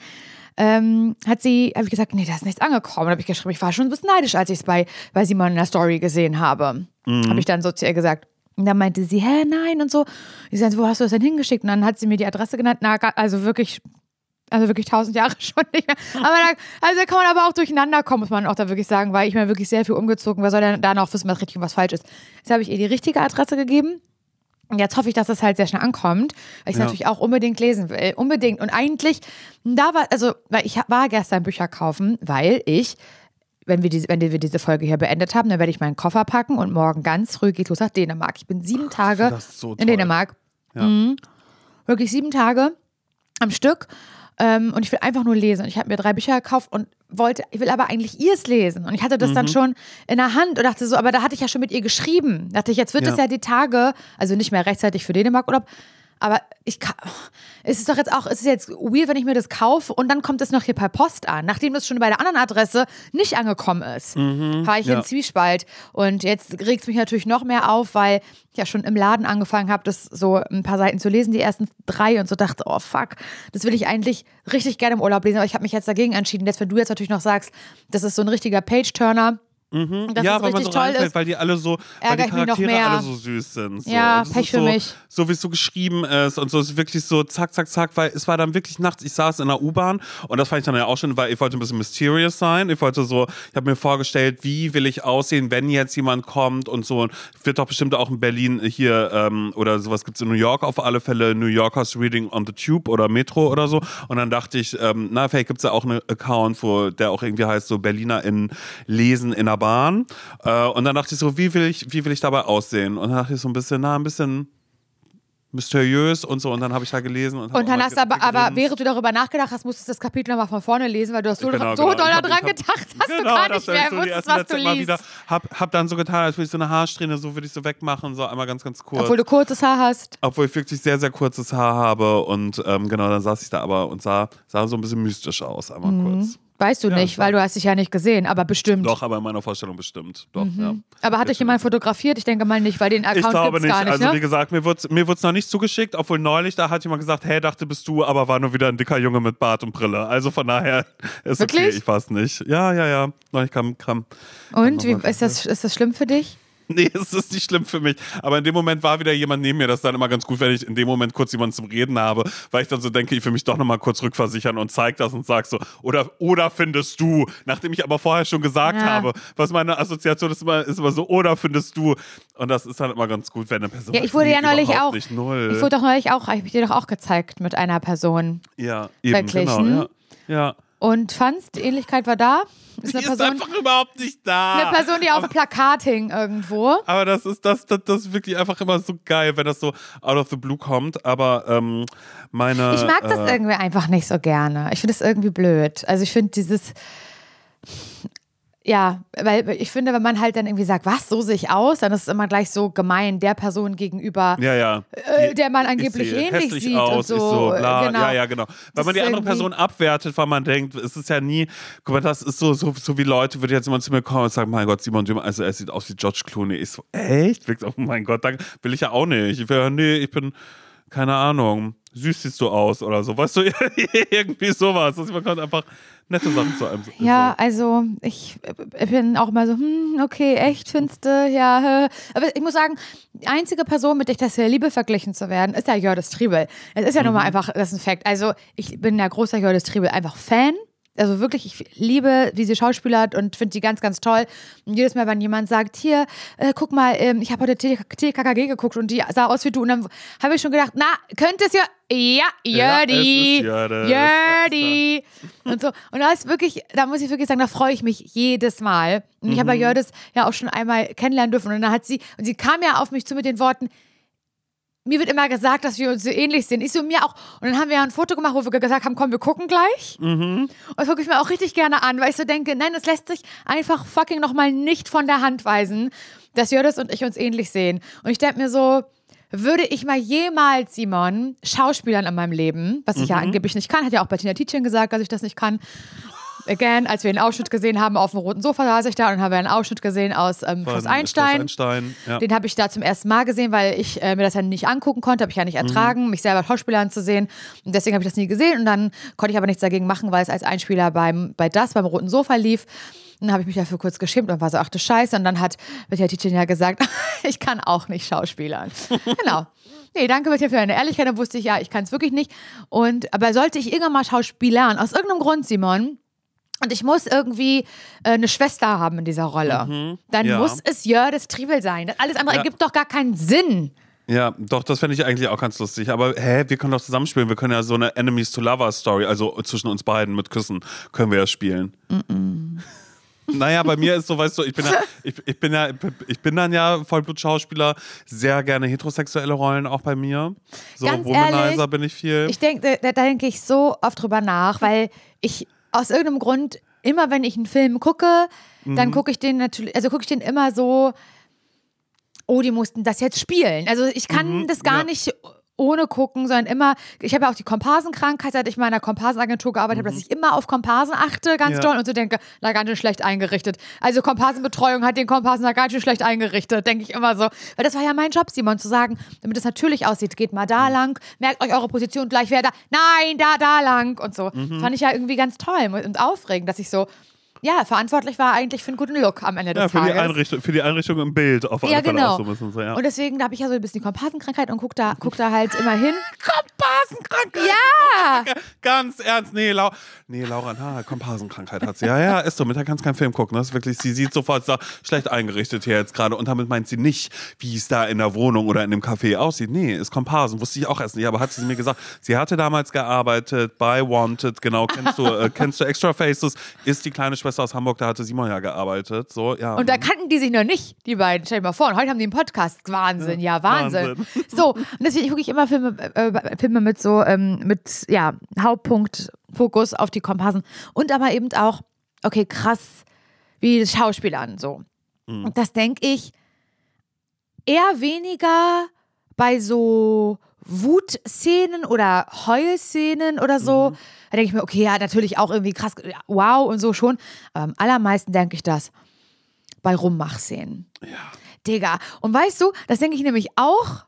ähm, hat sie, habe ich gesagt, nee, da ist nichts angekommen. Habe ich geschrieben, ich war schon ein bisschen neidisch, als ich es bei, bei Simon in der Story gesehen habe. Mhm. Habe ich dann so zu ihr gesagt. Und dann meinte sie, hä, nein und so. Ich sagte, wo hast du das denn hingeschickt? Und dann hat sie mir die Adresse genannt. Na, also wirklich... Also wirklich tausend Jahre schon nicht mehr. Aber da, also da kann man aber auch durcheinander kommen, muss man auch da wirklich sagen, weil ich mir wirklich sehr viel umgezogen, wer soll denn da noch wissen, was richtig und was falsch ist. Jetzt habe ich ihr die richtige Adresse gegeben. Und jetzt hoffe ich, dass das halt sehr schnell ankommt, weil ich es ja. natürlich auch unbedingt lesen will. Unbedingt. Und eigentlich, da war, also, weil ich war gestern Bücher kaufen, weil ich, wenn wir, diese, wenn wir diese Folge hier beendet haben, dann werde ich meinen Koffer packen und morgen ganz früh geht los nach Dänemark. Ich bin sieben Ach, Tage das so in Dänemark. Ja. Mhm. Wirklich sieben Tage am Stück. Ähm, und ich will einfach nur lesen. Und ich habe mir drei Bücher gekauft und wollte, ich will aber eigentlich ihrs lesen. Und ich hatte das mhm. dann schon in der Hand und dachte so, aber da hatte ich ja schon mit ihr geschrieben. Da dachte ich, jetzt wird es ja. ja die Tage, also nicht mehr rechtzeitig für Dänemark-Urlaub, aber ich kann, es ist doch jetzt auch, es ist jetzt weird, wenn ich mir das kaufe und dann kommt es noch hier per Post an, nachdem das schon bei der anderen Adresse nicht angekommen ist. Mhm, war ich ja. in Zwiespalt und jetzt regt es mich natürlich noch mehr auf, weil ich ja schon im Laden angefangen habe, das so ein paar Seiten zu lesen, die ersten drei und so dachte, oh fuck, das will ich eigentlich richtig gerne im Urlaub lesen, aber ich habe mich jetzt dagegen entschieden. Jetzt, wenn du jetzt natürlich noch sagst, das ist so ein richtiger Page-Turner, Mhm. dass ja, es weil man richtig so toll reinfällt, ist, weil die alle so, weil die ärgere ich mich noch Charaktere mehr. alle so süß sind. So. Ja, und das Pech ist für so, mich. So wie es so geschrieben ist und so, es ist wirklich so zack, zack, zack, weil es war dann wirklich nachts, ich saß in der U-Bahn und das fand ich dann ja auch schon, weil ich wollte ein bisschen mysterious sein, ich wollte so, ich habe mir vorgestellt, wie will ich aussehen, wenn jetzt jemand kommt und so, wird doch bestimmt auch in Berlin hier ähm, oder sowas gibt es in New York auf alle Fälle, New Yorkers Reading on the Tube oder Metro oder so und dann dachte ich, ähm, na, vielleicht gibt es ja auch einen Account, wo der auch irgendwie heißt so BerlinerInnen lesen in der Bahn äh, und dann dachte ich so, wie will ich, wie will ich dabei aussehen und dann dachte ich so ein bisschen, na, ein bisschen mysteriös und so und dann habe ich da gelesen. Und, und dann hast du aber, aber, während du darüber nachgedacht hast, musstest du das Kapitel nochmal von vorne lesen, weil du hast so, genau, so genau. doll Ich hab, daran ich hab, gedacht hast, genau, du gar nicht das mehr so wusstest, was du liest. Wieder, hab, hab dann so getan, als würde ich so eine Haarsträhne, so würde ich so wegmachen, so einmal ganz, ganz kurz. Obwohl du kurzes Haar hast. Obwohl ich wirklich sehr, sehr kurzes Haar habe und ähm, genau, dann saß ich da aber und sah, sah so ein bisschen mystisch aus, einmal mhm. kurz. Weißt du ja, nicht, weil du hast dich ja nicht gesehen, aber bestimmt. Doch, aber in meiner Vorstellung bestimmt. Doch, mhm. ja. Aber hat dich jemand fotografiert? Ich denke mal nicht, weil den Account ich glaube gibt's nicht. gar nicht, Also ne? wie gesagt, mir wurde es mir noch nicht zugeschickt, obwohl neulich, da hat jemand gesagt, hey, dachte, bist du, aber war nur wieder ein dicker Junge mit Bart und Brille. Also von daher ist Wirklich? okay, ich weiß nicht. Ja, ja, ja. Neulich kam, kam Und, wie, ist, das, ist das schlimm für dich? Nee, es ist nicht schlimm für mich. Aber in dem Moment war wieder jemand neben mir. Das ist dann immer ganz gut, wenn ich in dem Moment kurz jemanden zum Reden habe, weil ich dann so denke, ich will mich doch nochmal kurz rückversichern und zeig das und sag so, oder, oder findest du, nachdem ich aber vorher schon gesagt ja. habe, was meine Assoziation ist immer, ist immer so, oder findest du. Und das ist dann immer ganz gut, wenn eine Person. Ja, ich wurde ja neulich auch. Nicht, null. Ich wurde doch neulich auch, habe ich dir doch auch gezeigt mit einer Person. Ja, eben, genau. Ja. ja. Und fandst, die Ähnlichkeit war da? Ist, eine die Person, ist einfach überhaupt nicht da. Eine Person, die aber, auf dem Plakat hing irgendwo. Aber das ist, das, das, das ist wirklich einfach immer so geil, wenn das so out of the blue kommt. Aber ähm, meine... Ich mag das äh, irgendwie einfach nicht so gerne. Ich finde das irgendwie blöd. Also ich finde dieses... Ja, weil ich finde, wenn man halt dann irgendwie sagt, was, so sehe ich aus, dann ist es immer gleich so gemein der Person gegenüber, ja, ja. Äh, der man angeblich ähnlich sieht aus, und so. so bla. Genau. Ja, ja, genau. Weil das man die andere Person abwertet, weil man denkt, es ist ja nie, guck mal, das ist so, so, so wie Leute, würde jetzt jemand zu mir kommen und sagen, mein Gott, Simon Dümer, also er sieht aus wie George Clooney. Ich so, echt? Oh mein Gott, danke. Will ich ja auch nicht. Ich will, nee, ich bin, keine Ahnung, süß siehst du aus oder so. Weißt du, irgendwie sowas. Also man kann einfach nette Sachen zu einem. Ja, also ich, ich bin auch mal so, hm, okay, echt, findest du, ja. Aber ich muss sagen, die einzige Person, mit der ich das sehr liebe, verglichen zu werden, ist ja Jördis Triebel. Es ist ja mhm. nun mal einfach, das ist ein Fact. Also ich bin ja großer Jördis Triebel einfach Fan. Also wirklich, ich liebe, wie sie schauspielert und finde die ganz, ganz toll. Und jedes Mal, wenn jemand sagt, hier, äh, guck mal, ähm, ich habe heute T K K G geguckt und die sah aus wie du. Und dann habe ich schon gedacht, na, könnte es ja, ja, Jördi, ja, Jördi. Und so. Und da ist wirklich, da muss ich wirklich sagen, da freue ich mich jedes Mal. Und ich mhm. habe ja Jördis ja auch schon einmal kennenlernen dürfen. Und dann hat sie, und sie kam ja auf mich zu mit den Worten, mir wird immer gesagt, dass wir uns so ähnlich sind. Ich so, mir auch. Und dann haben wir ja ein Foto gemacht, wo wir gesagt haben, komm, wir gucken gleich. Mhm. Und das gucke ich mir auch richtig gerne an, weil ich so denke, nein, es lässt sich einfach fucking nochmal nicht von der Hand weisen, dass Jördis und ich uns ähnlich sehen. Und ich denke mir so, würde ich mal jemals, Simon, Schauspielern in meinem Leben, was ich mhm. ja angeblich nicht kann, hat ja auch Bettina Tietjen gesagt, dass ich das nicht kann. Again, als wir den Ausschnitt gesehen haben, auf dem roten Sofa saß ich da und habe einen Ausschnitt gesehen aus ähm, Schloss Einstein. Einstein ja. Den habe ich da zum ersten Mal gesehen, weil ich äh, mir das ja nicht angucken konnte, habe ich ja nicht ertragen, mhm. mich selber Schauspielern zu sehen. Und deswegen habe ich das nie gesehen und dann konnte ich aber nichts dagegen machen, weil es als Einspieler beim, bei das, beim roten Sofa lief. Und dann habe ich mich dafür kurz geschämt und war so, ach du Scheiße. Und dann hat Bettina Tietjen ja gesagt, ich kann auch nicht schauspielern. Genau. Nee, danke Bettina für deine Ehrlichkeit. Dann wusste ich, ja, ich kann es wirklich nicht. Und, aber sollte ich irgendwann mal Schauspielern, aus irgendeinem Grund, Simon, und ich muss irgendwie äh, eine Schwester haben in dieser Rolle, mhm, dann ja. muss es Jördis Triebel sein. Alles andere ja. ergibt doch gar keinen Sinn. Ja, doch, das fände ich eigentlich auch ganz lustig. Aber hä, wir können doch zusammenspielen. Wir können ja so eine Enemies to Lovers Story, also zwischen uns beiden mit Küssen, können wir ja spielen. Mm-mm. Naja, bei mir ist so, weißt du, ich bin ja, ich, ich bin ja, ich bin dann ja Vollblutschauspieler, sehr gerne heterosexuelle Rollen auch bei mir. So Ganz Womanizer ehrlich, bin ich viel. Ich denke, da, da denke ich so oft drüber nach, weil ich aus irgendeinem Grund, immer wenn ich einen Film gucke, mhm. dann gucke ich den natürlich, also gucke ich den immer so, oh, die mussten das jetzt spielen. Also ich kann mhm, das gar ja. nicht ohne gucken, sondern immer, ich habe ja auch die Komparsenkrankheit, seit ich mal in einer Komparsenagentur gearbeitet mhm. habe, dass ich immer auf Komparsen achte, ganz ja. doll, und so denke, na, ganz schön schlecht eingerichtet. Also Komparsenbetreuung hat den Komparsen da ganz schön schlecht eingerichtet, denke ich immer so. Weil das war ja mein Job, Simon, zu sagen, damit es natürlich aussieht, geht mal da lang, merkt euch eure Position gleich, wer da, nein, da, da lang und so. Mhm. Fand ich ja irgendwie ganz toll und aufregend, dass ich so, ja, verantwortlich war eigentlich für einen guten Look am Ende des ja, für Tages. Die Einrichtung, für die Einrichtung im Bild auf alle ja, Fälle genau. auch so ein bisschen so, ja. Und deswegen habe ich ja so ein bisschen die Komparsenkrankheit und guck da, guck da halt immer hin. Komparsenkrankheit? Ja! Ganz ernst, nee, Lau nee Laura, na, Komparsenkrankheit hat sie. Ja, ja, ist so, mit der kannst du keinen Film gucken. Das ist wirklich, sie sieht sofort so schlecht eingerichtet hier jetzt gerade und damit meint sie nicht, wie es da in der Wohnung oder in dem Café aussieht. Nee, ist Komparsen, wusste ich auch erst nicht, aber hat sie mir gesagt, sie hatte damals gearbeitet bei Wanted, genau, kennst du, äh, kennst du Extra Faces, ist die kleine Schwester aus Hamburg, da hatte Simon ja gearbeitet, so, ja. Und da kannten die sich noch nicht, die beiden, stell dir mal vor, und heute haben die einen Podcast, Wahnsinn, ja, ja Wahnsinn. Wahnsinn. So, und deswegen gucke ich immer Filme, äh, Filme mit so, ähm, mit, ja, Hauptpunkt, Fokus auf die Komparsen und aber eben auch, okay, krass, wie Schauspielern, so. Mhm. Und das denke ich eher weniger bei so Wutszenen oder Heulszenen oder so. Mhm. Da denke ich mir, okay, ja, natürlich auch irgendwie krass, wow und so schon. Aber am allermeisten denke ich das bei Rummachszenen. Ja. Digga. Und weißt du, das denke ich nämlich auch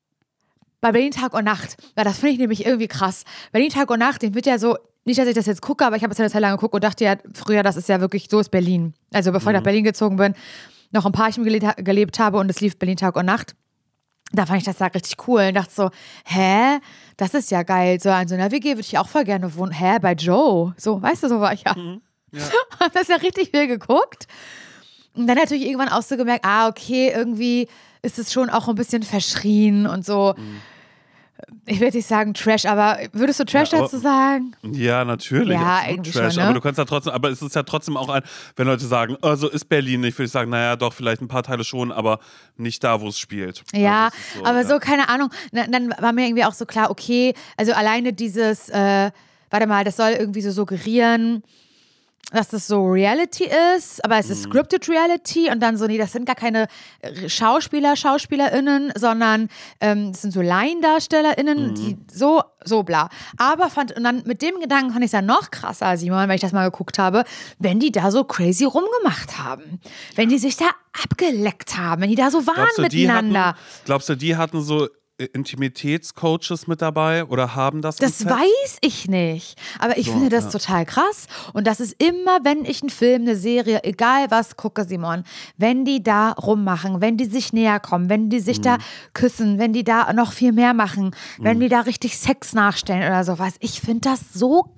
bei Berlin Tag und Nacht. Ja, das finde ich nämlich irgendwie krass. Berlin Tag und Nacht, den wird ja so, nicht, dass ich das jetzt gucke, aber ich habe es eine Zeit lang geguckt und dachte ja, früher, das ist ja wirklich, so ist Berlin. Also bevor mhm. ich nach Berlin gezogen bin, noch im Parchim gele- gelebt habe und es lief Berlin Tag und Nacht. Da fand ich das da richtig cool und dachte so, hä, das ist ja geil. So an so einer W G würde ich auch voll gerne wohnen. Hä, bei Joe? So, weißt du, so war ich ja. Mhm. Ja. Und das ja richtig viel geguckt. Und dann natürlich irgendwann auch so gemerkt, ah, okay, irgendwie ist es schon auch ein bisschen verschrien und so. Mhm. Ich würde nicht sagen Trash, aber würdest du Trash ja, aber, dazu sagen? Ja, natürlich. Ja, eigentlich Trash. schon, ne? Aber du kannst ja trotzdem, aber es ist ja trotzdem auch ein, wenn Leute sagen, oh, so ist Berlin nicht, würde ich sagen, naja, doch, vielleicht ein paar Teile schon, aber nicht da, wo es spielt. Ja, also so, aber ja. so, keine Ahnung. Na, dann war mir irgendwie auch so klar, okay, also alleine dieses, äh, warte mal, das soll irgendwie so suggerieren, dass das so Reality ist, aber es ist Mhm. Scripted Reality und dann so, nee, das sind gar keine Schauspieler, SchauspielerInnen, sondern ähm, das sind so LaiendarstellerInnen, Mhm. die so, so bla. Aber fand, und dann mit dem Gedanken fand ich es ja noch krasser, Simon, wenn ich das mal geguckt habe, wenn die da so crazy rumgemacht haben. Wenn die sich da abgeleckt haben, wenn die da so waren Glaubst du, die miteinander. Hatten, glaubst du, die hatten so Intimitätscoaches mit dabei oder haben das? Das weiß ich nicht. Aber ich So, finde das ja. total krass. Und das ist immer, wenn ich einen Film, eine Serie, egal was gucke, Simon, wenn die da rummachen, wenn die sich näher kommen, wenn die sich Mhm. da küssen, wenn die da noch viel mehr machen, wenn die da richtig Sex nachstellen oder sowas. Ich finde das so.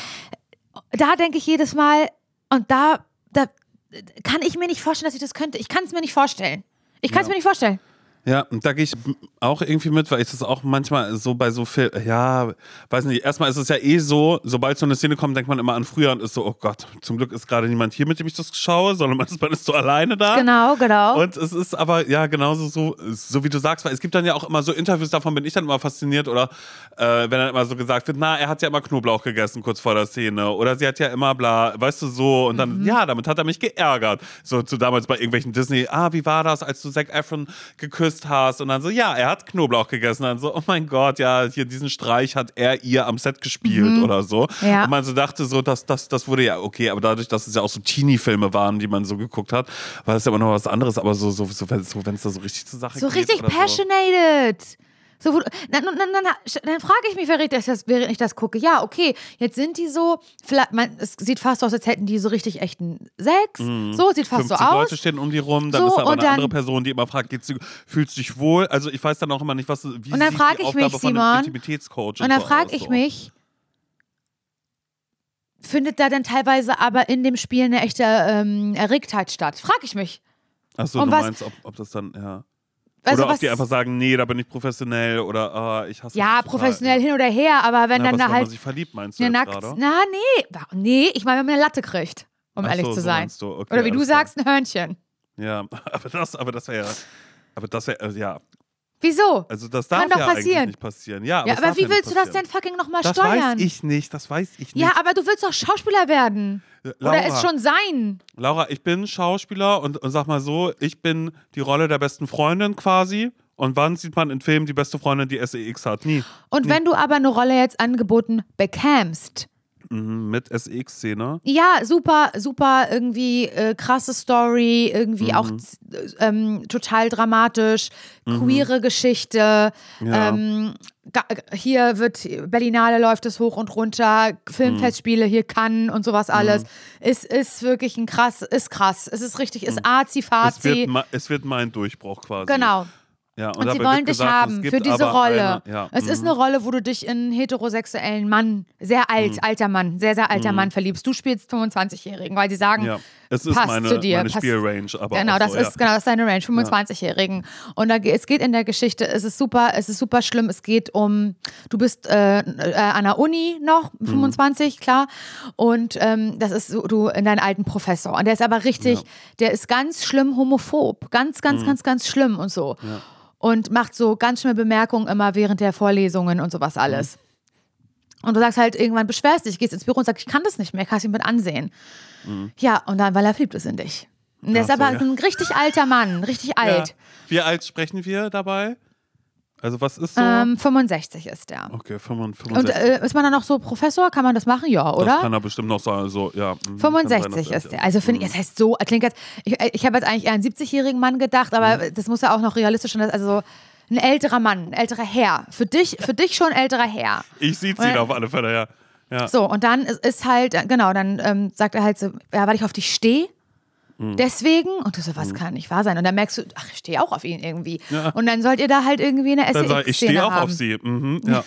Da denke ich jedes Mal, und da, da kann ich mir nicht vorstellen, dass ich das könnte. Ich kann es mir nicht vorstellen. Ich kann es Ja. mir nicht vorstellen. Ja, und da gehe ich auch irgendwie mit, weil ich das auch manchmal so bei so viel, ja, weiß nicht, erstmal ist es ja eh so, sobald so eine Szene kommt, denkt man immer an früher und ist so, oh Gott, zum Glück ist gerade niemand hier, mit dem ich das schaue, sondern man ist, man ist so alleine da. Genau, genau. Und es ist aber, ja, genauso so, so wie du sagst, weil es gibt dann ja auch immer so Interviews, davon bin ich dann immer fasziniert oder äh, wenn dann immer so gesagt wird, na, er hat ja immer Knoblauch gegessen kurz vor der Szene oder sie hat ja immer bla, weißt du, so und dann, Mhm. ja, damit hat er mich geärgert. So zu damals bei irgendwelchen Disney, ah, wie war das, als du Zac Efron geküsst hast und dann so, ja, er hat Knoblauch gegessen. Dann so, oh mein Gott, ja, hier diesen Streich hat er ihr am Set gespielt Mhm. oder so. Ja. Und man so dachte so, das, das, das wurde ja okay, aber dadurch, dass es ja auch so Teenie-Filme waren, die man so geguckt hat, war das ja immer noch was anderes, aber so, so, so wenn es so, da so richtig zur Sache So geht. richtig oder passionated. So, wo- dann, dann, dann, dann, dann frage ich mich, während ich, das, während ich das gucke, ja, okay, jetzt sind die so, vielleicht, man, es sieht fast aus, als hätten die so richtig echten Sex. Mhm. So, sieht fast so fünfzig aus. Leute stehen um die rum, dann So, ist da aber und eine dann- andere Person, die immer fragt, geht's dir, fühlst du dich wohl? Also ich weiß dann auch immer nicht, was, wie Und dann sieht frag die ich Aufgabe mich, von einem Simon, Intimitätscoach Und dann so frage aus, ich so. mich, findet da denn teilweise aber in dem Spiel eine echte ähm, Erregtheit statt? Frage ich mich. Achso, Und du was- meinst, ob, ob das dann, ja. Also oder ob was, die einfach sagen, nee, da bin ich professionell oder ah, ich hasse ja, dich total. professionell hin oder her, aber wenn Na, dann was, da wenn halt man sich verliebt, meinst du eine jetzt nackt, gerade? na nee, Wa- nee, ich meine, wenn man eine Latte kriegt, um Ach ehrlich so, zu so sein. meinst du. Okay, Oder wie du alles klar. sagst, ein Hörnchen. Ja, aber das, aber das wäre ja, aber das wäre, also, ja, Wieso? also das darf Kann doch ja passieren. eigentlich nicht passieren. Ja, aber, Ja, es aber darf wie ja nicht willst du das passieren. denn fucking nochmal Das steuern? weiß ich nicht, das weiß ich nicht. Ja, aber du willst doch Schauspieler werden. Laura, Oder es schon sein. Laura, ich bin Schauspieler und, und sag mal so, ich bin die Rolle der besten Freundin quasi. Und wann sieht man in Filmen die beste Freundin, die S E X hat? Nie. Und wenn du aber eine Rolle jetzt angeboten bekämst, Mhm, mit S E X-Szene. ja, super, super, irgendwie äh, krasse Story, irgendwie Mhm. auch äh, ähm, total dramatisch, queere Geschichte. Ja. Ähm, ga, hier wird Berlinale läuft es hoch und runter, Filmfestspiele hier Cannes und sowas alles. Es ist wirklich ein krass, ist krass. Es ist richtig, ist es, wird, Azi-Fazi. ma- es wird mein Durchbruch quasi. Genau. Ja, Und dabei sie wird wollen dich gesagt, es haben gibt für diese aber Rolle. Eine, ja, es ist mhm. eine Rolle, wo du dich in einen heterosexuellen Mann, sehr alt, alter Mann, sehr, sehr alter Mann verliebst. Du spielst fünfundzwanzigjährigen, weil sie sagen, Ja, es ist passt meine, zu dir, meine passt- Spielrange. Aber genau, auch das so, ist ja. genau, das ist deine Range, fünfundzwanzigjährigen. Und da, ge- es geht in der Geschichte, es ist super, es ist super schlimm. Es geht um, du bist äh, äh, an der Uni noch, Mhm. fünfundzwanzig, klar. Und ähm, das ist so, du in deinen alten Professor. Und der ist aber richtig, Ja. der ist ganz schlimm homophob. Ganz, ganz, ganz, ganz schlimm und so. Ja. Und macht so ganz schlimme Bemerkungen immer während der Vorlesungen und sowas alles. Und du sagst halt irgendwann, beschwerst dich, gehst ins Büro und sagst, ich kann das nicht mehr, kannst ihn mit ansehen. Ja, und dann, weil er verliebt ist in dich. Und der Ach ist so, aber ja. ein richtig alter Mann, richtig alt. Ja. Wie alt sprechen wir dabei? Also was ist so? Ähm, fünfundsechzig ist der. Okay, fünfundfünfzig. Und äh, ist man dann noch so Professor? Kann man das machen? Ja, Das oder? kann er bestimmt noch sagen. So, ja, mhm, fünfundsechzig kann sein, dass ist er- der. Also finde ich, das heißt so, klingt jetzt, ich, ich habe jetzt eigentlich eher einen siebzigjährigen Mann gedacht, aber Mhm. das muss ja auch noch realistisch sein. Also so ein älterer Mann, ein älterer Herr. Für dich, für dich schon ein älterer Herr. Ich sehe Und- ihn auf alle Fälle, ja. ja. So, und dann ist, ist halt, genau, dann ähm, sagt er halt so, ja, weil ich auf dich stehe. Deswegen, und du so, was kann nicht wahr sein? Und dann merkst du, ach, ich stehe auch auf ihn irgendwie. Ja. Und dann sollt ihr da halt irgendwie eine S E X-Szene haben. Ich stehe auch auf sie. Mhm, ja.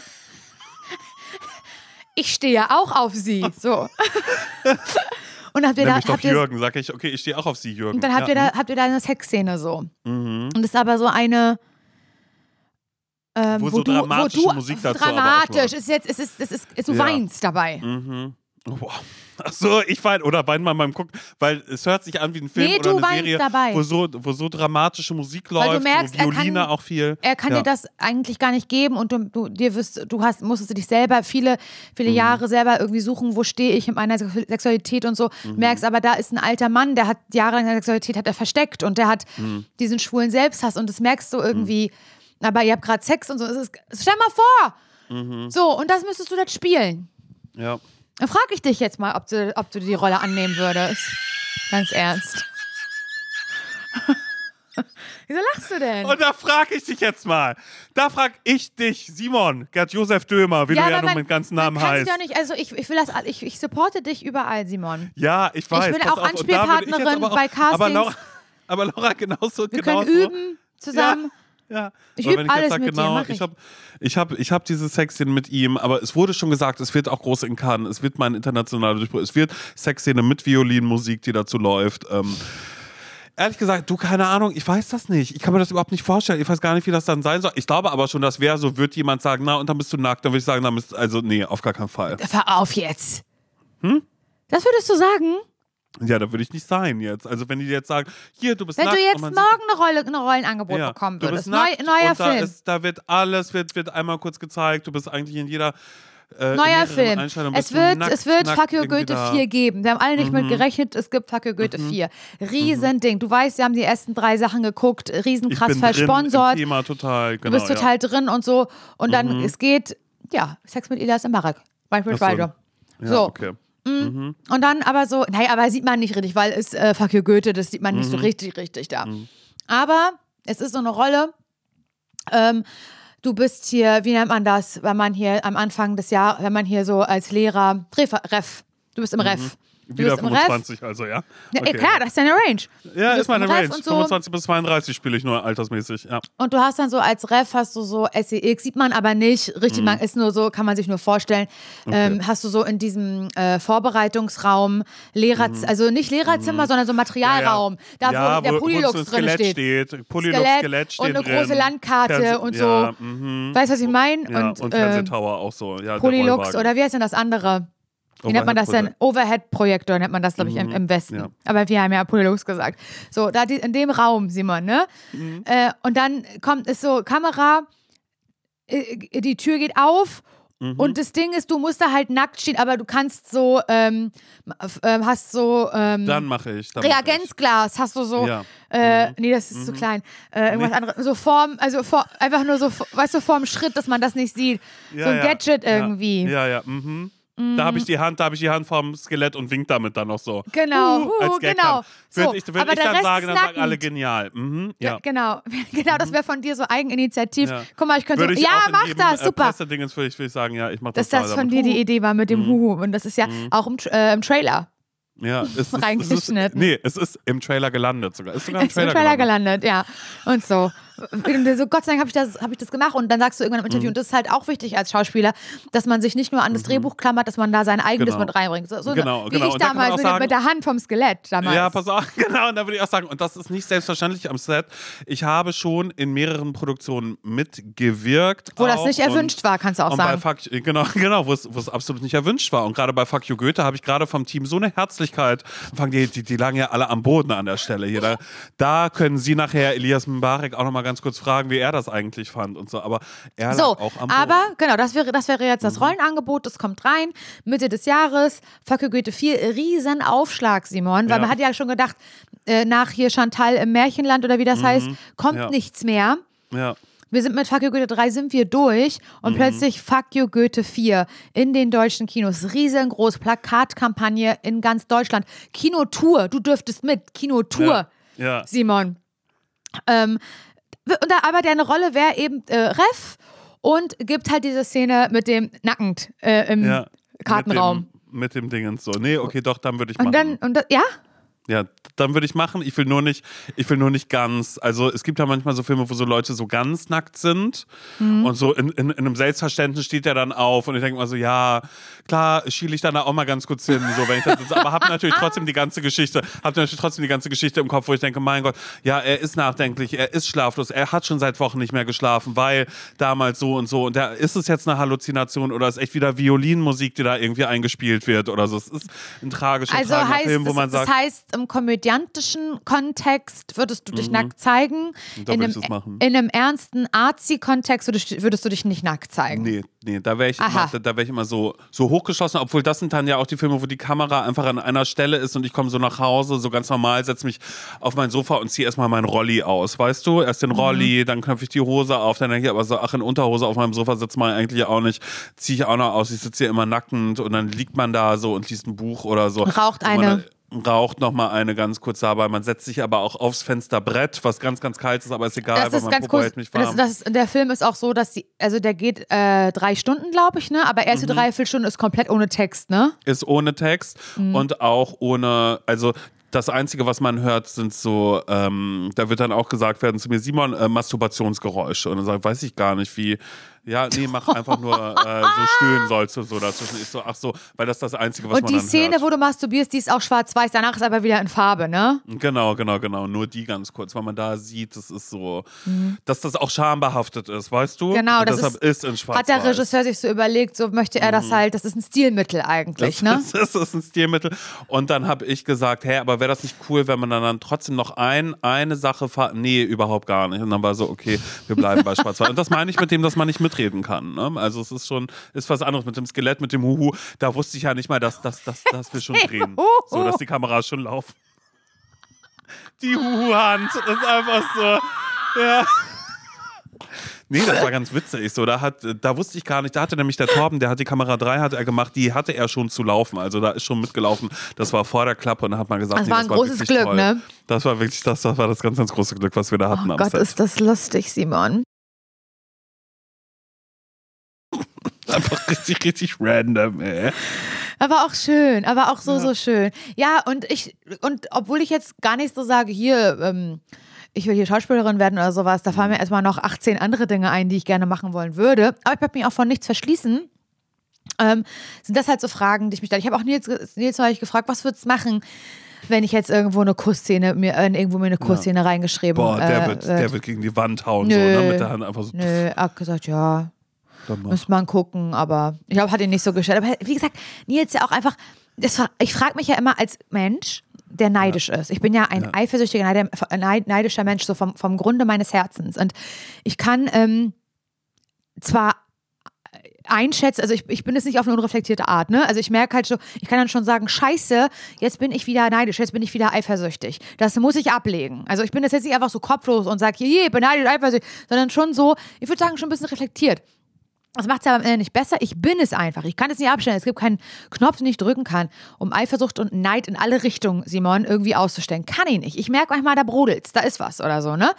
Ich stehe ja auch auf sie. So. Und habt ihr da, Nämlich doch habt ihr, Jürgen, sag ich, okay, ich stehe auch auf sie, Jürgen. und dann habt, ja. ihr da, habt ihr da eine Sexszene so. Mhm. Und das ist aber so eine. Ähm, Wo wo, so du, dramatische wo du, Musik dazu dramatisch, aber auch ist jetzt, es ist, es ist, es, du Ja. weinst dabei. Mhm. Oh, wow. Ach so, ich weine oder weine mal beim Gucken, weil es hört sich an wie ein Film Nee, oder du eine weinst Serie, dabei. wo so, wo so dramatische Musik Weil läuft, du merkst, so Violine er kann, auch viel. Er kann ja. dir das eigentlich gar nicht geben und du, du, dir wirst, du hast, musstest du dich selber viele, viele Mhm. Jahre selber irgendwie suchen, wo stehe ich in meiner Sexualität und so. Mhm. Merkst aber, da ist ein alter Mann, der hat jahrelang seine Sexualität hat er versteckt und der hat Mhm. diesen schwulen Selbsthass und das merkst du irgendwie. Aber ihr habt gerade Sex und so. Es ist, stell mal vor! Mhm. So, und das müsstest du jetzt spielen. Ja. Dann frage ich dich jetzt mal, ob du, ob du die Rolle annehmen würdest. Ganz ernst. Wieso lachst du denn? Und da frage ich dich jetzt mal. Da frage ich dich, Simon, Gerd-Josef Dömer, wie Ja, du ja aber nun man- mit ganzen Man Namen kann heißt. sich doch nicht, also ich, ich will das, all- ich, ich supporte dich überall, Simon. Ja, ich weiß. Ich bin pass auch auf, und da würde ich jetzt Anspielpartnerin aber auch- bei Castings. Aber Laura, aber Laura genauso, Wir genauso. können üben zusammen. Ja. Ich Aber üb wenn ich jetzt alles sag, mit dir, genau, mach ich. ich habe ich hab, ich hab diese Sexszene mit ihm, aber es wurde schon gesagt, es wird auch groß in Cannes, es wird mein internationaler Durchbruch, es wird Sexszene mit Violinmusik, die dazu läuft. Ähm, ehrlich gesagt, du, keine Ahnung, ich weiß das nicht. Ich kann mir das überhaupt nicht vorstellen. Ich weiß gar nicht, wie das dann sein soll. Ich glaube aber schon, das wäre so, wird jemand sagen, na, und dann bist du nackt, dann würde ich sagen, dann bist, also nee, auf gar keinen Fall. Hör auf jetzt. Hm? Das würdest du sagen? Ja, da würde ich nicht sein jetzt. Also wenn die jetzt sagen, hier, du bist Wenn nackt. du und jetzt man morgen sieht, eine Rolle, ein Rollenangebot ja, bekommen du würdest. bist Neu, nackt neuer und da, Film. ist, da wird alles, wird, wird einmal kurz gezeigt, du bist eigentlich in jeder äh, in Neuer mehreren Film. Einstellungen Es bist du wird, nackt, es wird nackt Fuck You irgendwie Goethe da. vier geben. Wir haben alle nicht Mhm. mit gerechnet, es gibt Fuck You Goethe vier. Riesending. Du weißt, wir haben die ersten drei Sachen geguckt, Ich riesenkrass bin drin im versponsort. Thema total, genau, Du bist total ja. drin und so. Und dann, Mhm. es geht, ja, Sex mit Elias Mbarek. Beispiel Ach so. weiter. Ja, So. okay. Und dann aber so, naja, aber sieht man nicht richtig, weil es äh, Fuck You Goethe, das sieht man nicht Mhm. so richtig, richtig da. Aber es ist so eine Rolle, ähm, du bist hier, wie nennt man das, wenn man hier am Anfang des Jahres, wenn man hier so als Lehrer, Ref, Ref du bist im Ref. Du Wieder bist im Ref. fünfundzwanzig, also ja. Ja, Okay. klar, das ist deine Range. Ja, Du ist bist meine im Ref Range. und so. fünfundzwanzig bis zweiunddreißig spiele ich nur altersmäßig, ja. Und du hast dann so als Ref hast du so S E X, sieht man aber nicht, richtig, man ist nur so, kann man sich nur vorstellen, ähm, hast du so in diesem äh, Vorbereitungsraum Lehrer, also nicht Lehrerzimmer, sondern so Materialraum, da wo ja, der wo, Polylux wo so ein drin Skelett steht. steht. Polylux, Skelett Skelett steht und eine drin. große Landkarte Fernseh- und ja, so. mhm. Weißt du, was ich meine? Ja, und und äh, Fernsehtower auch so. Ja, der Polylux Rollwagen. oder wie heißt denn das andere? Wie nennt man das denn? Overhead-Projektor nennt man das, glaube ich, im, im Westen. Ja. Aber wir haben ja Polylux gesagt. So, da die, in dem Raum, Simon, ne? Äh, und dann kommt es so, Kamera, äh, die Tür geht auf und das Ding ist, du musst da halt nackt stehen, aber du kannst so, ähm, f- ähm, hast so, ähm, Dann mache ich. Dann mach Reagenzglas, hast du so, Ja. äh, nee, das ist zu klein, äh, irgendwas Nee. anderes, so vorm, also vor, einfach nur so, weißt du, vorm Schritt, dass man das nicht sieht. ich. so ein ja, Gadget ja. irgendwie. Ja, ja, mhm. Da habe ich die Hand, da habe ich die Hand vom Skelett und wink damit dann noch so. Genau, Uh, als uh, Gag genau. dann. Würde So, ich, würd aber ich der dann Rest sagen, ist dann sagen alle nackend. genial. Mhm, Ja, ja. genau, genau, das wäre von dir so Eigeninitiativ. Ja. Guck mal, ich könnte Würde so, ich ja, auch in mach jedem, das, äh, super. Pressedingens würde ich, würde ich sagen, ja, ich mach das Dass das da von damit. dir die Idee war mit dem Mhm. Huhu. Und das ist ja auch im, Tra- äh, im Trailer Ja, es ist, reingeschnitten. Es ist, nee, es ist im Trailer gelandet sogar. Ist sogar im ist im Trailer, Trailer gelandet. gelandet, ja. Und so. Und so, Gott sei Dank habe ich, das- hab ich das gemacht. Und dann sagst du irgendwann im Interview, und das ist halt auch wichtig als Schauspieler, dass man sich nicht nur an das Drehbuch klammert, dass man da sein eigenes Genau. mit reinbringt. So, so Genau, wie genau. ich Und da kann man damals auch mit, sagen- mit der Hand vom Skelett damals. Ja, pass auf, genau, und da würde ich auch sagen, und das ist nicht selbstverständlich am Set. Ich habe schon in mehreren Produktionen mitgewirkt. Wo das auch nicht erwünscht und, war, kannst du auch und sagen. Bei Fuck, genau, genau, wo es, wo es absolut nicht erwünscht war. Und gerade bei Fuck You Goethe habe ich gerade vom Team so eine Herzlichkeit. Die, die, die lagen ja alle am Boden an der Stelle hier. Da, da können Sie nachher Elias Mbarek auch noch mal ganz kurz fragen, wie er das eigentlich fand und so. Aber er So, lag auch am Boden. aber genau, das wäre, das wäre jetzt das Rollenangebot, das kommt rein, Mitte des Jahres, Fuck You Goethe vier, riesen Aufschlag, Simon, weil Ja. man hat ja schon gedacht, äh, nach hier Chantal im Märchenland oder wie das heißt, kommt Ja. nichts mehr. Ja. Wir sind mit Fuck You Goethe drei sind wir durch und plötzlich Fuck You Goethe vier in den deutschen Kinos. Riesengroß, Plakatkampagne in ganz Deutschland. Kinotour, du dürftest mit, Kinotour, Ja. Ja. Simon. Ähm, und da, aber deine Rolle wäre eben äh, Ref und gibt halt diese Szene mit dem nackend äh, im Ja. Kartenraum. Mit dem, mit dem Dingens so. Nee, okay, doch, dann würde ich Und machen. dann, und das, ja? Ja, dann würde ich machen. Ich will nur nicht, ich will nur nicht ganz. Also es gibt ja manchmal so Filme, wo so Leute so ganz nackt sind mhm. und so in, in, in einem Selbstverständnis steht der dann auf und ich denke mal so, ja, klar, schiele ich dann da auch mal ganz kurz hin, so wenn ich das jetzt, aber habe natürlich trotzdem die ganze Geschichte, habe natürlich trotzdem die ganze Geschichte im Kopf, wo ich denke, mein Gott, ja, er ist nachdenklich, er ist schlaflos, er hat schon seit Wochen nicht mehr geschlafen, weil damals so und so und da ist es jetzt eine Halluzination oder ist echt wieder Violinmusik, die da irgendwie eingespielt wird oder so. Es ist ein tragischer, also tragischer heißt, Film, wo man das, sagt, das heißt, im komödiantischen Kontext würdest du dich mhm. nackt zeigen. Da in, würde ich einem, das machen. in einem ernsten Arzi-Kontext würdest, würdest du dich nicht nackt zeigen. Nee, nee, da wäre ich, immer, da, da wär ich immer so, so hochgeschossen, obwohl das sind dann ja auch die Filme, wo die Kamera einfach an einer Stelle ist und ich komme so nach Hause, so ganz normal, setze mich auf mein Sofa und ziehe erstmal meinen Rolli aus, weißt du? Erst den Rolli, mhm. dann knöpfe ich die Hose auf, dann denke ich aber so, ach, in Unterhose auf meinem Sofa sitzt man eigentlich auch nicht, ziehe ich auch noch aus, ich sitze hier immer nackend und dann liegt man da so und liest ein Buch oder so. Raucht eine. Raucht noch mal eine ganz kurz dabei. Man setzt sich aber auch aufs Fensterbrett, was ganz, ganz kalt ist, aber ist egal, das weil ist mein ganz Popo cool. hält mich warm. Das, das, der Film ist auch so, dass die, also der geht äh, drei Stunden, glaube ich, ne? Aber erste mhm. Dreiviertelstunde ist komplett ohne Text, ne? Ist ohne Text mhm. und auch ohne, also das Einzige, was man hört, sind so, ähm, da wird dann auch gesagt werden zu mir, Simon, äh, Masturbationsgeräusche. Und dann sage ich, weiß ich gar nicht, wie. Ja, nee, mach einfach nur äh, so stöhnen sollst du so dazwischen. Ich so, ach so, weil das ist das Einzige, was und man dann die Szene, hört. wo du masturbierst, die ist auch schwarz-weiß, danach ist aber wieder in Farbe, ne? Genau, genau, genau. Nur die ganz kurz, weil man da sieht, das ist so, mhm. dass das auch schambehaftet ist, weißt du? Genau, und das deshalb ist, ist in schwarz-weiß. Hat der Regisseur sich so überlegt, so möchte er das halt, das ist ein Stilmittel eigentlich, das ne? Ist, das ist ein Stilmittel. Und dann habe ich gesagt, hä, aber wäre das nicht cool, wenn man dann, dann trotzdem noch ein, eine Sache fahrt? Nee, überhaupt gar nicht. Und dann war so, okay, wir bleiben bei schwarz-weiß. Und das meine ich mit dem, dass man nicht mitreden kann, ne? Also es ist schon, ist was anderes mit dem Skelett, mit dem Huhu. Da wusste ich ja nicht mal, dass, dass, dass, dass wir schon drehen. So, dass die Kameras schon laufen. Die Huhu-Hand ist einfach so, ja. Nee, das war ganz witzig. So, da, hat, da wusste ich gar nicht, da hatte nämlich der Torben, der hat die Kamera drei hatte er gemacht, die hatte er schon zu laufen. Also da ist schon mitgelaufen. Das war vor der Klappe und da hat man gesagt, das nee, war ein das großes war Glück, toll. ne? Das war wirklich, das, das war das ganz, ganz große Glück, was wir da hatten oh am Gott, Set. ist das lustig, Simon. Einfach richtig, richtig random, ey. Aber auch schön, aber auch so, ja. so schön. Ja, und ich, und obwohl ich jetzt gar nicht so sage, hier, ähm, ich will hier Schauspielerin werden oder sowas, da fallen mir erstmal noch achtzehn andere Dinge ein, die ich gerne machen wollen würde. Aber ich werde mich auch von nichts verschließen. Ähm, sind das halt so Fragen, die ich mich stelle. Ich habe auch Nils, Nils neulich gefragt, was würdest du machen, wenn ich jetzt irgendwo eine Kussszene, mir äh, irgendwo mir eine Kussszene ja. reingeschrieben Boah, der, äh, wird, der wird gegen die Wand hauen, nö, so, ne? Mit der Hand einfach so. Nö, er hat gesagt, ja. Muss man gucken, aber ich glaube, hat ihn nicht so gestellt. Aber wie gesagt, Nils ja auch einfach, das, ich frage mich ja immer als Mensch, der neidisch ja. ist. Ich bin ja ein ja. eifersüchtiger, neidischer Mensch, so vom, vom Grunde meines Herzens. Und ich kann ähm, zwar einschätzen, also ich, ich bin jetzt nicht auf eine unreflektierte Art, ne? Also ich merke halt so, ich kann dann schon sagen, scheiße, jetzt bin ich wieder neidisch, jetzt bin ich wieder eifersüchtig. Das muss ich ablegen. Also ich bin das jetzt nicht einfach so kopflos und sage, je, bin neidisch, eifersüchtig, sondern schon so, ich würde sagen, schon ein bisschen reflektiert. Das macht es aber am Ende nicht besser. Ich bin es einfach. Ich kann es nicht abstellen. Es gibt keinen Knopf, den ich drücken kann, um Eifersucht und Neid in alle Richtungen, Simon, irgendwie auszustellen. Kann ich nicht. Ich merke manchmal, da brodelt's, da ist was oder so, ne?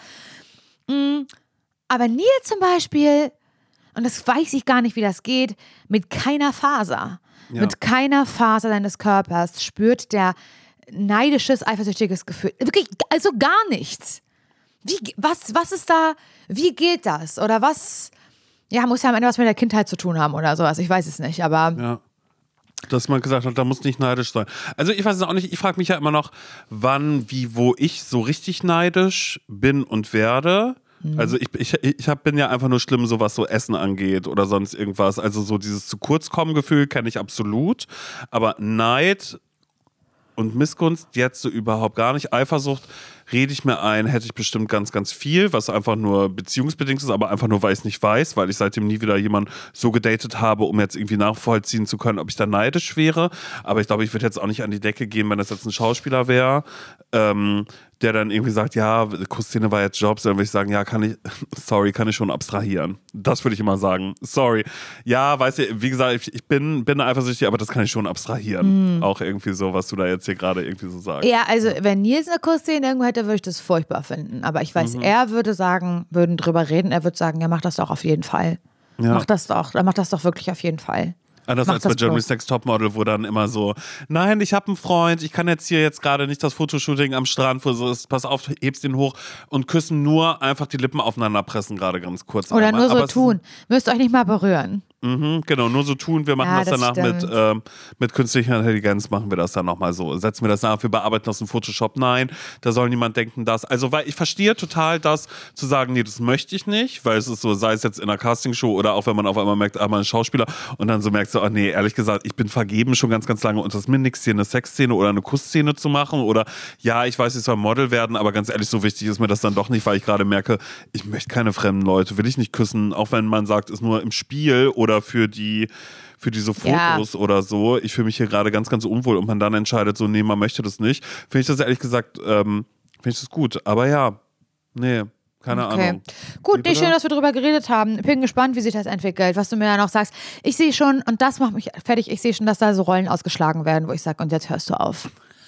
Aber Neil zum Beispiel, und das weiß ich gar nicht, wie das geht, mit keiner Faser, ja. mit keiner Faser seines Körpers spürt der neidisches, eifersüchtiges Gefühl. Wirklich, also gar nichts. Wie, was, was ist da, wie geht das? Oder was... Ja, muss ja am Ende was mit der Kindheit zu tun haben oder sowas. Ich weiß es nicht, aber... Ja. Dass man gesagt hat, da muss nicht neidisch sein. Also ich weiß es auch nicht, ich frage mich ja immer noch, wann, wie, wo ich so richtig neidisch bin und werde. Mhm. Also ich, ich, ich hab, bin ja einfach nur schlimm, so was so Essen angeht oder sonst irgendwas. Also so dieses zu kurz kommen Gefühl kenne ich absolut. Aber Neid und Missgunst jetzt so überhaupt gar nicht. Eifersucht rede ich mir ein, hätte ich bestimmt ganz, ganz viel, was einfach nur beziehungsbedingt ist, aber einfach nur, weil ich es nicht weiß, weil ich seitdem nie wieder jemanden so gedatet habe, um jetzt irgendwie nachvollziehen zu können, ob ich da neidisch wäre. Aber ich glaube, ich würde jetzt auch nicht an die Decke gehen, wenn das jetzt ein Schauspieler wäre, ähm, der dann irgendwie sagt, ja, Kussszene war jetzt Jobs, dann würde ich sagen, ja, kann ich, sorry, kann ich schon abstrahieren. Das würde ich immer sagen. Sorry. Ja, weißt du, wie gesagt, ich, ich bin, bin eifersüchtig, aber das kann ich schon abstrahieren. Mhm. Auch irgendwie so, was du da jetzt hier gerade irgendwie so sagst. Ja, also wenn Nils eine Kussszene irgendwo hätte, würde ich das furchtbar finden. Aber ich weiß, mhm. er würde sagen, würden drüber reden, er würde sagen, ja, mach das doch auf jeden Fall. Ja. Mach das doch, mach das doch wirklich auf jeden Fall. Anders Mach als bei das Germany's bloß. Next Topmodel, wo dann immer so, nein, ich habe einen Freund, ich kann jetzt hier jetzt gerade nicht das Fotoshooting am Strand, wo so ist, pass auf, hebst ihn hoch und küssen nur einfach die Lippen aufeinander pressen, gerade ganz kurz. Oder einmal. nur so Aber es tun. Müsst euch nicht mal berühren. Mhm, genau, nur so tun. Wir machen Ja, das das danach mit, stimmt. ähm, mit künstlicher Intelligenz, machen wir das dann nochmal so. Setzen wir das nach, wir bearbeiten das in Photoshop. Nein, da soll niemand denken, dass. Also, weil ich verstehe total das, zu sagen, nee, das möchte ich nicht, weil es ist so, sei es jetzt in einer Castingshow oder auch wenn man auf einmal merkt, ah, man ist Schauspieler und dann so merkt so, ah, nee, ehrlich gesagt, ich bin vergeben schon ganz, ganz lange und das ist mir nichts, hier eine Sexszene oder eine Kussszene zu machen oder ja, ich weiß, ich soll Model werden, aber ganz ehrlich, so wichtig ist mir das dann doch nicht, weil ich gerade merke, ich möchte keine fremden Leute, will ich nicht küssen, auch wenn man sagt, ist nur im Spiel oder für die für diese Fotos Ja. oder so. Ich fühle mich hier gerade ganz, ganz unwohl und man dann entscheidet so, nee, man möchte das nicht. Finde ich das ehrlich gesagt, ähm, finde ich das gut. Aber ja, nee, keine Okay. Ahnung. Gut, Wie nee, bitte? schön, dass wir darüber geredet haben. Bin gespannt, wie sich das entwickelt, was du mir da noch sagst. Ich sehe schon, und das macht mich fertig, ich sehe schon, dass da so Rollen ausgeschlagen werden, wo ich sage, und jetzt hörst du auf.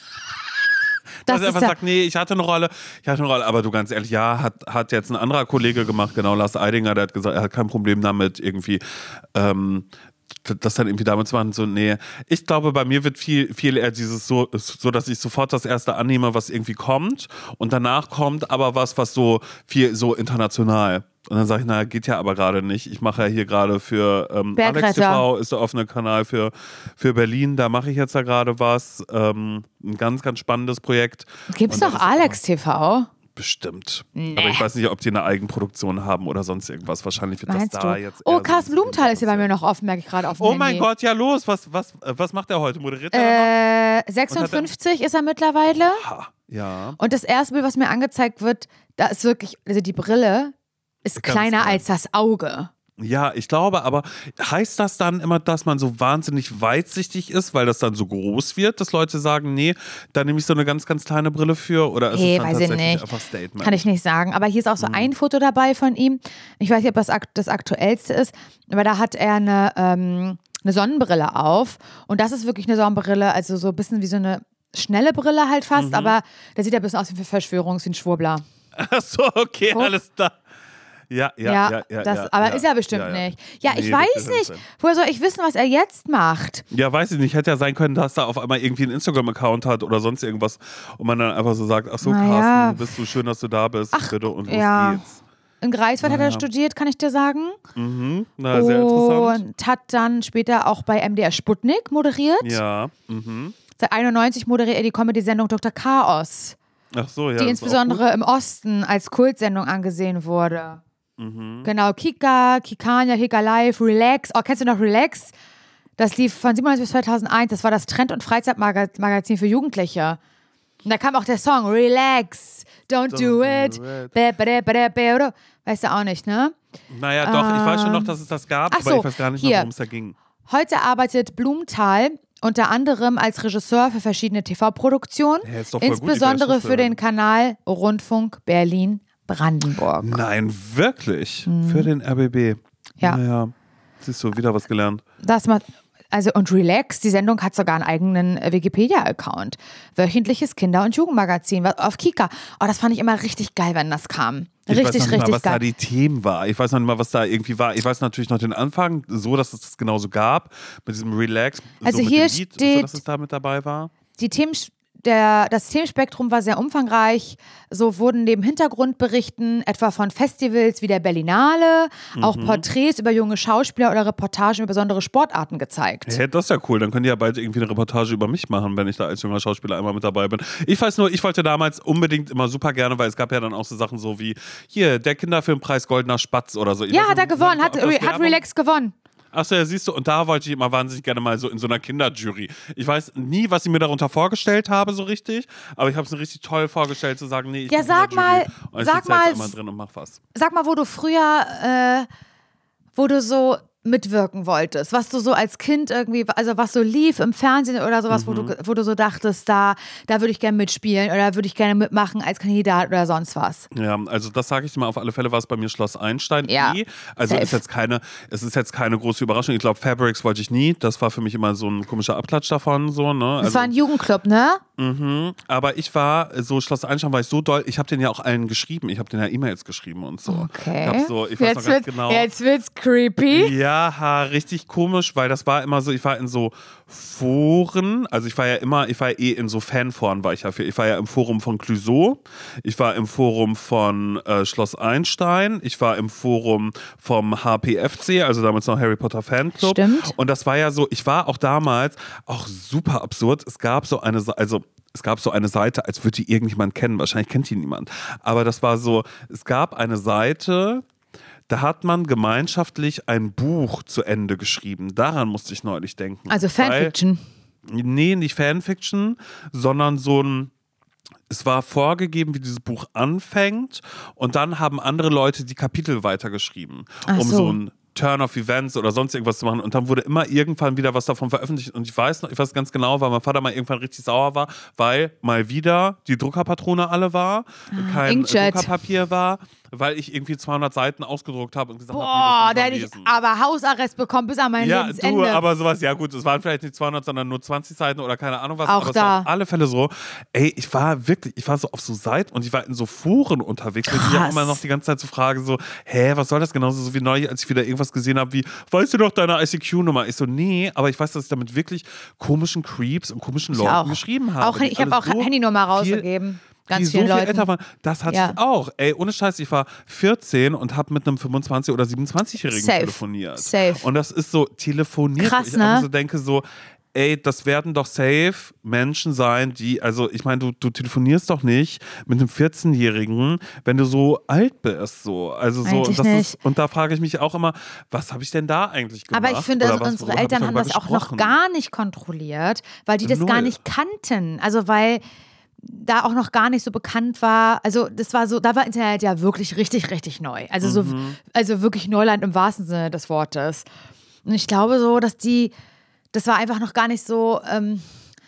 Dass Das er ist einfach ja, sagt, nee, ich hatte eine Rolle, ich hatte eine Rolle, aber du ganz ehrlich, ja, hat, hat jetzt ein anderer Kollege gemacht, genau, Lars Eidinger, der hat gesagt, er hat kein Problem damit, irgendwie, ähm, das dann irgendwie damit zu machen, so, nee. Ich glaube, bei mir wird viel, viel eher dieses so, so, dass ich sofort das erste annehme, was irgendwie kommt und danach kommt aber was, was so viel, so international. Und dann sage ich, naja, geht ja aber gerade nicht. Ich mache ja hier gerade für ähm, Bergretter. Alex T V, ist der offene Kanal für, für Berlin, da mache ich jetzt da gerade was. Ähm, ein ganz, ganz spannendes Projekt. gibt's Und das doch ist aber- Alex T V? Bestimmt. Nee. Aber ich weiß nicht, ob die eine Eigenproduktion haben oder sonst irgendwas. Wahrscheinlich wird Meinst das da du? jetzt. Oh, eher so Carsten ein bisschen Blumenthal ist hier bei mir passiert. noch offen, merke ich gerade auf dem Oh Handy. mein Gott, ja los. Was, was, äh, was macht er heute? Moderiert er Äh, sechsundfünfzig ist er mittlerweile. noch? Ha, ja. Und das erste Bild, was mir angezeigt wird, da ist wirklich, also die Brille ist Ganz kleiner klein. als das Auge. Ja, ich glaube, aber heißt das dann immer, dass man so wahnsinnig weitsichtig ist, weil das dann so groß wird, dass Leute sagen, nee, da nehme ich so eine ganz, ganz kleine Brille für? Oder ist Nee, es dann weiß ich tatsächlich nicht. einfach Statement? Kann ich nicht sagen. Aber hier ist Mhm. auch so ein Foto dabei von ihm. Ich weiß nicht, ob das akt- das aktuellste ist, aber da hat er eine, ähm, eine Sonnenbrille auf. Und das ist wirklich eine Sonnenbrille, also so ein bisschen wie so eine schnelle Brille halt fast, Mhm. aber der sieht ein bisschen aus wie eine Verschwörung, wie ein Schwurbler. Ach so, okay, Guck. alles da. Ja, ja, ja, ja. ja, das, ja aber ja, ist er bestimmt ja, ja. nicht. Ja, Nee, ich das weiß ist er nicht. nicht. Woher soll ich wissen, was er jetzt macht? Ja, weiß ich nicht. Hätte ja sein können, dass er auf einmal irgendwie einen Instagram-Account hat oder sonst irgendwas und man dann einfach so sagt, ach so, Naja. Carsten, bist du schön, dass du da bist. Ach, bitte und los ja. geht's. In Greifswald hat er Naja. studiert, kann ich dir sagen. Mhm. Na, sehr interessant. Und hat dann später auch bei M D R Sputnik moderiert. Ja. Mhm. Seit einundneunzig moderiert er die Comedy-Sendung Doktor Chaos, Ach so, ja. die das ist auch insbesondere im Osten als Kultsendung angesehen wurde. Genau, Kika, Kikania, Kika Live, Relax. Oh, kennst du noch Relax? Das lief von siebenundneunzig bis zweitausendeins. Das war das Trend- und Freizeitmagazin für Jugendliche. Und da kam auch der Song Relax, don't, Don't do do it. it. Be, be, be, be, oder? Weißt du auch nicht, ne? gut. Naja, doch, ich weiß schon noch, dass es das gab, Ach aber so, ich weiß gar nicht hier. mehr, worum es da ging. Heute arbeitet Blumenthal unter anderem als Regisseur für verschiedene T V-Produktionen, Ja, ist doch voll gut, die insbesondere Regisseur. für den Kanal Rundfunk Berlin-Brandenburg. Nein, wirklich? Für den R B B? Mhm. Ja. Naja, siehst du, wieder was gelernt. Das macht, also und Relax, die Sendung hat sogar einen eigenen äh, Wikipedia-Account. Wöchentliches Kinder- und Jugendmagazin was- auf Kika. Oh, das fand ich immer richtig geil, wenn das kam. Ich Richtig, weiß noch nicht richtig mal, was geil. da die Themen war. Ich weiß noch nicht mal, was da irgendwie war. Ich weiß natürlich noch den Anfang, so dass es das genauso gab, mit diesem Relax. Also so mit hier dem Lied, steht- so, dass es da mit dabei war. Die Themen, der, das Themenspektrum war sehr umfangreich. So wurden neben Hintergrundberichten etwa von Festivals wie der Berlinale auch Mhm. Porträts über junge Schauspieler oder Reportagen über besondere Sportarten gezeigt. Hey, das ist ja cool. Dann könnt ihr ja bald irgendwie eine Reportage über mich machen, wenn ich da als junger Schauspieler einmal mit dabei bin. Ich weiß nur, ich wollte damals unbedingt immer super gerne, weil es gab ja dann auch so Sachen so wie, hier, der Kinderfilmpreis Goldener Spatz oder so. Ich Ja, weiß hat er nicht, gewonnen, ob hat, das hat Werbung- Relax gewonnen. Achso, ja, siehst du, und da wollte ich immer wahnsinnig gerne mal so in so einer Kinderjury. Ich weiß nie, was ich mir darunter vorgestellt habe, so richtig, aber ich habe es mir richtig toll vorgestellt, zu sagen, nee, ich Ja, bin sag Kinderjury mal, und ich sag sitze jetzt mal, einmal drin und mach was. Sag mal, wo du früher, äh, wo du so mitwirken wolltest, was du so als Kind irgendwie, also was so lief im Fernsehen oder sowas, Mhm. wo, du, wo du so dachtest, da, da würde ich gerne mitspielen oder würde ich gerne mitmachen als Kandidat oder sonst was. Ja, also das sage ich dir mal, auf alle Fälle war es bei mir Schloss Einstein Ja, eh. Also safe. ist jetzt keine, es ist jetzt keine große Überraschung. Ich glaube, Fabrics wollte ich nie. Das war für mich immer so ein komischer Abklatsch davon. So, ne? Das Also, war ein Jugendclub, ne? mhm. Aber ich war, so Schloss Einstein war ich so doll, ich habe den ja auch allen geschrieben. Ich habe den ja E-Mails geschrieben und so. Okay. Ich, hab so, ich weiß jetzt, noch ganz wird's, genau. jetzt wird's creepy. Ja, Ja, ha, richtig komisch, weil das war immer so, ich war in so Foren, also ich war ja immer, ich war ja eh in so Fanforen, war ich ja für, ich war ja im Forum von Clouseau, ich war im Forum von äh, Schloss Einstein, ich war im Forum vom H P F C, also damals noch Harry Potter Fanclub. Stimmt. Und das war ja so, ich war auch damals, auch super absurd, es gab so eine, also es gab so eine Seite, als würde die irgendjemand kennen, wahrscheinlich kennt die niemand, aber das war so, es gab eine Seite, da hat man gemeinschaftlich ein Buch zu Ende geschrieben. Daran musste ich neulich denken. Also Fanfiction? Weil, nee, nicht Fanfiction, sondern so ein, es war vorgegeben, wie dieses Buch anfängt und dann haben andere Leute die Kapitel weitergeschrieben, Ach um so. so ein Turn of Events oder sonst irgendwas zu machen und dann wurde immer irgendwann wieder was davon veröffentlicht und ich weiß noch, ich weiß ganz genau, weil mein Vater mal irgendwann richtig sauer war, weil mal wieder die Druckerpatrone alle war, Ah, kein Inkjet. Druckerpapier war, weil ich irgendwie zweihundert Seiten ausgedruckt habe und gesagt habe, Boah, nee, da das hätte will ich lesen. aber Hausarrest bekommen bis an mein Ja, Lebensende. du, aber sowas, ja gut, es waren vielleicht nicht zweihundert, sondern nur zwanzig Seiten oder keine Ahnung was. Auch aber da. es war auf alle Fälle so, ey, ich war wirklich, ich war so auf so Seiten und ich war in so Foren unterwegs, wo ich mich auch Krass. immer noch die ganze Zeit so frage, so, hä, was soll das genauso, so wie neulich, als ich wieder irgendwas gesehen habe, wie, weißt du doch deine I C Q-Nummer? Ich so, nee, aber ich weiß, dass ich damit wirklich komischen Creeps und komischen Ich Leuten auch. geschrieben habe. Auch, die ich habe alle auch so Handynummer viel- rausgegeben. Ganz die so vielen viel Leuten. älter waren, das hatte Ja. ich auch. Ey, ohne Scheiß, ich war vierzehn und habe mit einem fünfundzwanzig- oder siebenundzwanzigjährigen Safe. telefoniert. Safe. Und das ist so telefoniert. Krass, wo ich ne? einfach so denke, so, ey, das werden doch safe Menschen sein, die, also ich meine, du, du telefonierst doch nicht mit einem vierzehnjährigen, wenn du so alt bist. So. Also so, Eigentlich das nicht. ist, und da frage ich mich auch immer, was habe ich denn da eigentlich gemacht? Aber ich finde, Oder was, unsere worüber hab Eltern ich haben darüber das auch noch gesprochen? gar nicht kontrolliert, weil die das gar Null. nicht kannten. Also weil da auch noch gar nicht so bekannt war. Also das war so, da war Internet ja wirklich richtig, richtig neu. Also so, Mhm. also wirklich Neuland im wahrsten Sinne des Wortes. Und ich glaube so, dass die, das war einfach noch gar nicht so, ähm,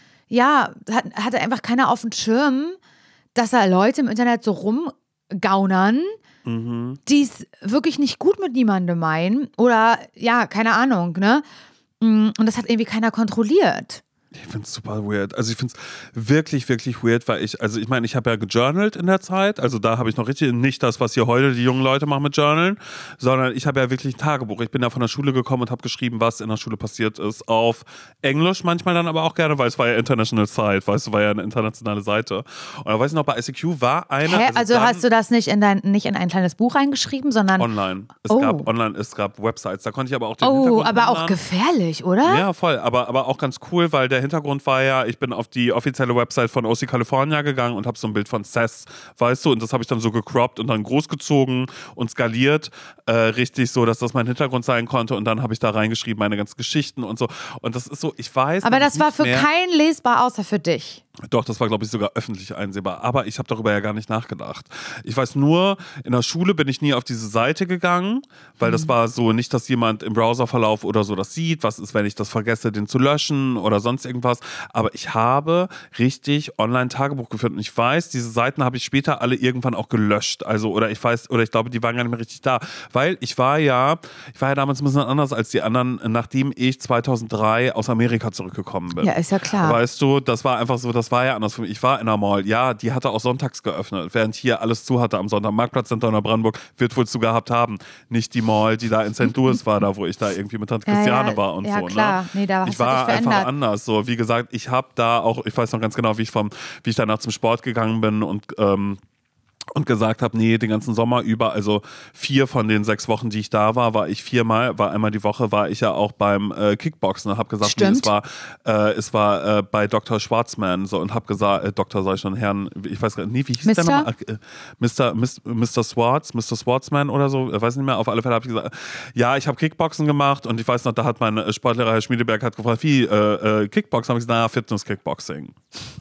ja, hat, hatte einfach keiner auf dem Schirm, dass da Leute im Internet so rumgaunern, Mhm. die es wirklich nicht gut mit niemandem meinen oder ja, keine Ahnung, ne? Und das hat irgendwie keiner kontrolliert. Ich finde es super weird. Also ich finde es wirklich, wirklich weird, weil ich, also ich meine, ich habe ja gejournalt in der Zeit, also da habe ich noch richtig, nicht das, was hier heute die jungen Leute machen mit Journalen, sondern ich habe ja wirklich ein Tagebuch. Ich bin ja von der Schule gekommen und habe geschrieben, was in der Schule passiert ist, auf Englisch manchmal dann aber auch gerne, weil es war ja International Site, weißt du, war ja eine internationale Seite. Und da weiß ich noch, bei I C Q war eine... Hä? Also, dann- hast du das nicht in dein, nicht in ein kleines Buch reingeschrieben, sondern Online. Es Oh. gab online, es gab Websites, da konnte ich aber auch den oh, Hintergrund aber auch ändern. gefährlich, oder? Ja, voll. Aber, aber auch ganz cool, weil der Hintergrund war ja, ich bin auf die offizielle Website von O C California gegangen und habe so ein Bild von Seth, weißt du, und das habe ich dann so gecroppt und dann großgezogen und skaliert, äh, richtig so, dass das mein Hintergrund sein konnte und dann habe ich da reingeschrieben, meine ganzen Geschichten und so. Und das ist so, ich weiß. Aber dass das war nicht für mehr, keinen lesbar, außer für dich. Doch, das war, glaube ich, sogar öffentlich einsehbar. Aber ich habe darüber ja gar nicht nachgedacht. Ich weiß nur, in der Schule bin ich nie auf diese Seite gegangen, weil das war so nicht, dass jemand im Browserverlauf oder so das sieht. Was ist, wenn ich das vergesse, den zu löschen oder sonst irgendwas. Aber ich habe richtig Online-Tagebuch geführt. Und ich weiß, diese Seiten habe ich später alle irgendwann auch gelöscht. Also, oder ich weiß, oder ich glaube, die waren gar nicht mehr richtig da. Weil ich war ja, ich war ja damals ein bisschen anders als die anderen, nachdem ich zweitausenddrei aus Amerika zurückgekommen bin. Ja, ist ja klar. Weißt du, das war einfach so, das war ja anders für mich. Ich war in einer Mall, ja, die hatte auch sonntags geöffnet, während hier alles zu hatte am Sonntag. Marktplatzcenter in Neubrandenburg wird wohl zu gehabt haben. Nicht die Mall, die da in Sankt Louis war, da wo ich da irgendwie mit Tante Ja, Christiane ja, war und ja, so. klar. Ne? Nee, da hast ich du war dich einfach verändert. anders. So, wie gesagt, ich habe da auch, ich weiß noch ganz genau, wie ich vom, wie ich danach zum Sport gegangen bin und ähm, und gesagt habe, nee, den ganzen Sommer über, also vier von den sechs Wochen, die ich da war, war ich viermal, war einmal die Woche, war ich ja auch beim äh, Kickboxen und habe gesagt, nee, Stimmt. es war, äh, es war äh, bei Doktor Schwarzman so und habe gesagt, äh, Doktor sag ich schon, Herrn, ich weiß gar nicht, wie hieß Mister? der nochmal? Äh, Mister Mis- Mister Swartz, Mister Swartzman oder so, äh, weiß nicht mehr, auf alle Fälle habe ich gesagt, ja, ich habe Kickboxen gemacht und ich weiß noch, da hat mein äh, Sportlehrer Herr Schmiedeberg hat gefragt, wie, äh, äh, Kickboxen? Habe ich gesagt, naja, Fitness-Kickboxing.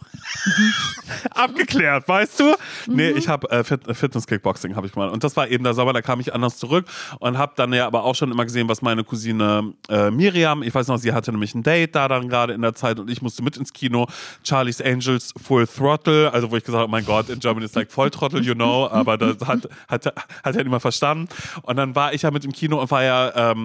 Abgeklärt, weißt du? Nee, ich habe äh, Fit Fitness-Kickboxing habe ich mal. Und das war eben der Sommer, da kam ich anders zurück und habe dann ja aber auch schon immer gesehen, was meine Cousine äh, Miriam, ich weiß noch, sie hatte nämlich ein Date da dann gerade in der Zeit und ich musste mit ins Kino. Charlie's Angels Full Throttle, also wo ich gesagt habe, oh mein Gott, in Germany ist like Volltrottel, you know, aber das hat, hat, hat er nicht mal verstanden. Und dann war ich ja mit im Kino und war ja, ähm,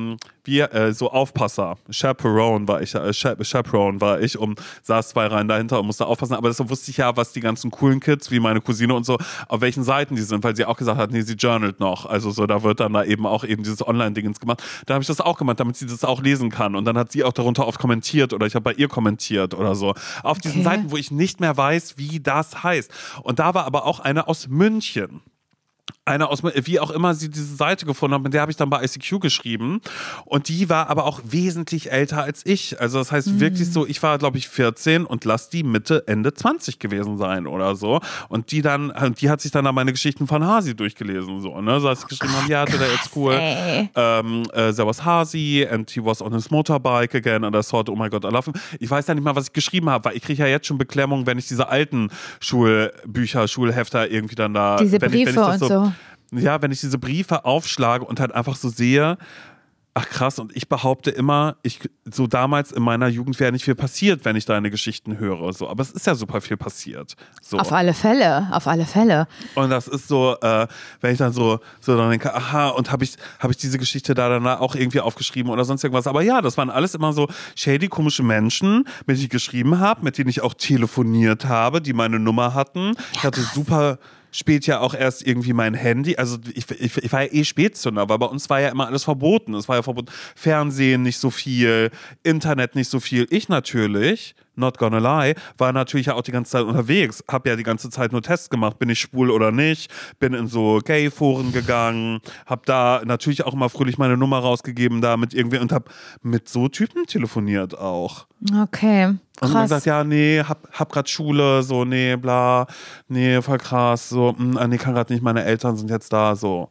wie äh, so Aufpasser, Chaperone war ich, äh, Chaperone war ich und saß zwei Reihen dahinter und musste aufpassen. Aber deshalb wusste ich ja, was die ganzen coolen Kids, wie meine Cousine und so, auf welchen Seiten die sind, weil sie auch gesagt hat, nee, sie journalt noch. Also so, da wird dann da eben auch eben dieses Online-Dingens gemacht. Da habe ich das auch gemacht, damit sie das auch lesen kann. Und dann hat sie auch darunter oft kommentiert oder ich habe bei ihr kommentiert oder so. Auf diesen Okay. Seiten, wo ich nicht mehr weiß, wie das heißt. Und da war aber auch eine aus München. Eine aus, wie auch immer sie diese Seite gefunden hat, mit der habe ich dann bei I C Q geschrieben. Und die war aber auch wesentlich älter als ich. Also das heißt mhm. wirklich so, ich war glaube ich vierzehn und lass die Mitte, Ende zwanzig gewesen sein oder so. Und die dann, die hat sich dann an meine Geschichten von Hasi durchgelesen. So, ne? So, dass sie geschrieben haben, ja, today at school, um, uh, there was Hasi and he was on his motorbike again and I thought, oh my God, I love him. Ich weiß ja nicht mal, was ich geschrieben habe, weil ich kriege ja jetzt schon Beklemmung, wenn ich diese alten Schulbücher, Schulhefter irgendwie dann da... Diese wenn Briefe ich, wenn ich das und so, so. Ja, wenn ich diese Briefe aufschlage und halt einfach so sehe, ach krass, und ich behaupte immer, ich, so damals in meiner Jugend wäre nicht viel passiert, wenn ich deine Geschichten höre. So. Aber es ist ja super viel passiert. So. Auf alle Fälle, auf alle Fälle. Und das ist so, äh, wenn ich dann so, so dann denke, aha, und habe ich, hab ich diese Geschichte da dann auch irgendwie aufgeschrieben oder sonst irgendwas. Aber ja, das waren alles immer so shady, komische Menschen, mit denen ich geschrieben habe, mit denen ich auch telefoniert habe, die meine Nummer hatten. Ja, ich hatte super... spät ja auch erst irgendwie mein Handy, also ich, ich, ich war ja eh Spätzünder, aber bei uns war ja immer alles verboten. Es war ja verboten, Fernsehen nicht so viel, Internet nicht so viel. Ich natürlich, not gonna lie, war natürlich ja auch die ganze Zeit unterwegs, hab ja die ganze Zeit nur Tests gemacht, bin ich schwul oder nicht, bin in so Gay-Foren gegangen, hab da natürlich auch immer fröhlich meine Nummer rausgegeben da mit irgendwie und hab mit so Typen telefoniert auch. Okay, krass. Und dann gesagt, ja, nee, hab, hab grad Schule, so, nee, bla, nee, voll krass, so, mh, nee, kann grad nicht, meine Eltern sind jetzt da, so.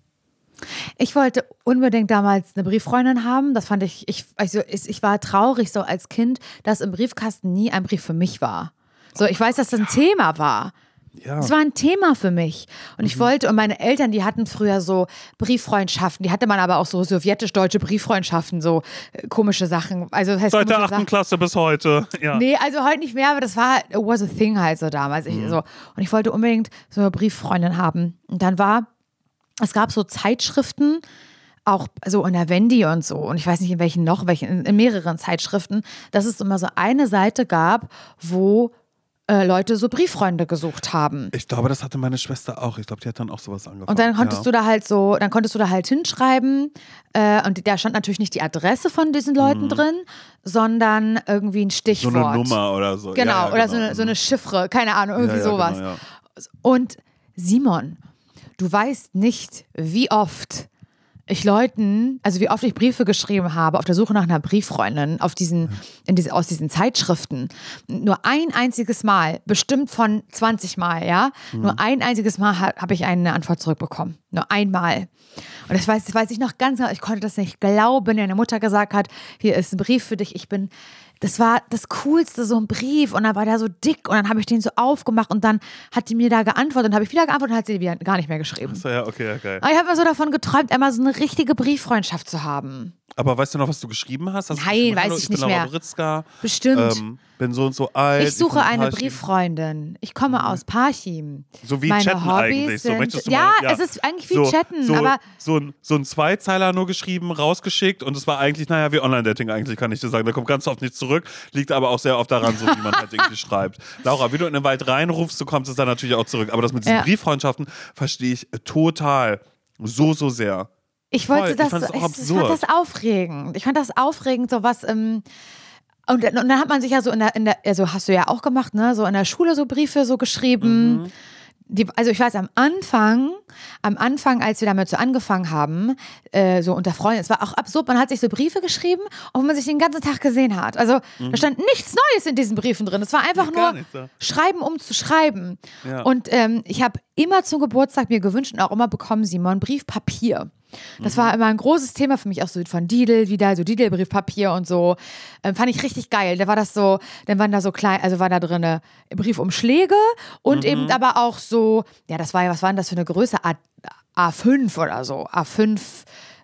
Ich wollte unbedingt damals eine Brieffreundin haben. Das fand ich, ich, also ich war traurig so als Kind, dass im Briefkasten nie ein Brief für mich war. So, ich weiß, dass das ein Thema war. Ja. Es war ein Thema für mich. Und mhm. ich wollte, und meine Eltern, die hatten früher so Brieffreundschaften, die hatte man aber auch so sowjetisch-deutsche Brieffreundschaften, so äh, komische Sachen. Also das heißt, seit der achten Sachen. Klasse bis heute. Ja. Nee, also heute nicht mehr, aber das war, it was a thing halt so damals. Ich, mhm. so. Und ich wollte unbedingt so eine Brieffreundin haben. Und dann war, es gab so Zeitschriften, auch so in der Wendy und so, und ich weiß nicht in welchen noch, welchen, in, in mehreren Zeitschriften, dass es immer so eine Seite gab, wo äh, Leute so Brieffreunde gesucht haben. Ich glaube, das hatte meine Schwester auch. Ich glaube, die hat dann auch sowas angefangen. Und dann konntest ja. du da halt so, dann konntest du da halt hinschreiben äh, und da stand natürlich nicht die Adresse von diesen Leuten mhm. drin, sondern irgendwie ein Stichwort. So eine Nummer oder so. Genau, ja, ja, oder genau. so eine, so eine Chiffre, keine Ahnung, irgendwie ja, ja, sowas. Genau, ja. Und Simon, du weißt nicht, wie oft ich Leuten, also wie oft ich Briefe geschrieben habe auf der Suche nach einer Brieffreundin auf diesen, in diese, aus diesen Zeitschriften. Nur ein einziges Mal, bestimmt von zwanzig Mal, ja, mhm. nur ein einziges Mal ha, habe ich eine Antwort zurückbekommen. Nur einmal. Und das weiß, das weiß ich noch ganz genau, ich konnte das nicht glauben, wenn meine Mutter gesagt hat, hier ist ein Brief für dich, ich bin... Das war das Coolste, so ein Brief, und dann war der so dick und dann habe ich den so aufgemacht und dann hat die mir da geantwortet und habe ich wieder geantwortet und hat sie wieder gar nicht mehr geschrieben. Achso, ja, okay, ja, geil. Aber ich habe mir so davon geträumt, einmal so eine richtige Brieffreundschaft zu haben. Aber weißt du noch, was du geschrieben hast? hast Nein, weiß ich, ich nicht bin mehr. Laura Britzka, Bestimmt. Ähm, bin so und so alt. Ich suche ich eine Parchim. Brieffreundin. Ich komme mhm. aus Parchim. So wie Meine chatten Hobbys eigentlich. So, sind, möchtest du ja, mal, ja, es ist eigentlich wie so, chatten, so, aber so ein, so ein Zweizeiler nur geschrieben, rausgeschickt und es war eigentlich, naja, wie Online-Dating eigentlich, kann ich dir sagen. Da kommt ganz oft nichts zurück, liegt aber auch sehr oft daran, so wie man halt irgendwie schreibt. Laura, wie du in den Wald reinrufst, so kommt es dann natürlich auch zurück. Aber das mit diesen ja. Brieffreundschaften verstehe ich total so, so sehr. Ich wollte Voll. das, ich fand das auch ich, absurd. ich fand das aufregend. Ich fand das aufregend, so was ähm, und, und dann hat man sich ja so in der, in der, also hast du ja auch gemacht, ne, so in der Schule so Briefe so geschrieben. Mhm. Die, also ich weiß, am Anfang, am Anfang, als wir damit so angefangen haben, äh, so unter Freunden, es war auch absurd, man hat sich so Briefe geschrieben, auch wenn man sich den ganzen Tag gesehen hat. Also mhm. da stand nichts Neues in diesen Briefen drin. Es war einfach ja, nur so. Schreiben, um zu schreiben. Ja. Und ähm, ich habe immer zum Geburtstag mir gewünscht und auch immer bekommen, Simon, Briefpapier. Das mhm. war immer ein großes Thema für mich, auch so von Didel wieder, so Didel-Briefpapier und so. Ähm, fand ich richtig geil. Da war das so, dann waren da so klein, also war da drin eine Briefumschläge und mhm. eben aber auch so, ja, das war ja, was war denn das für eine Größe? A, A5 oder so. A fünf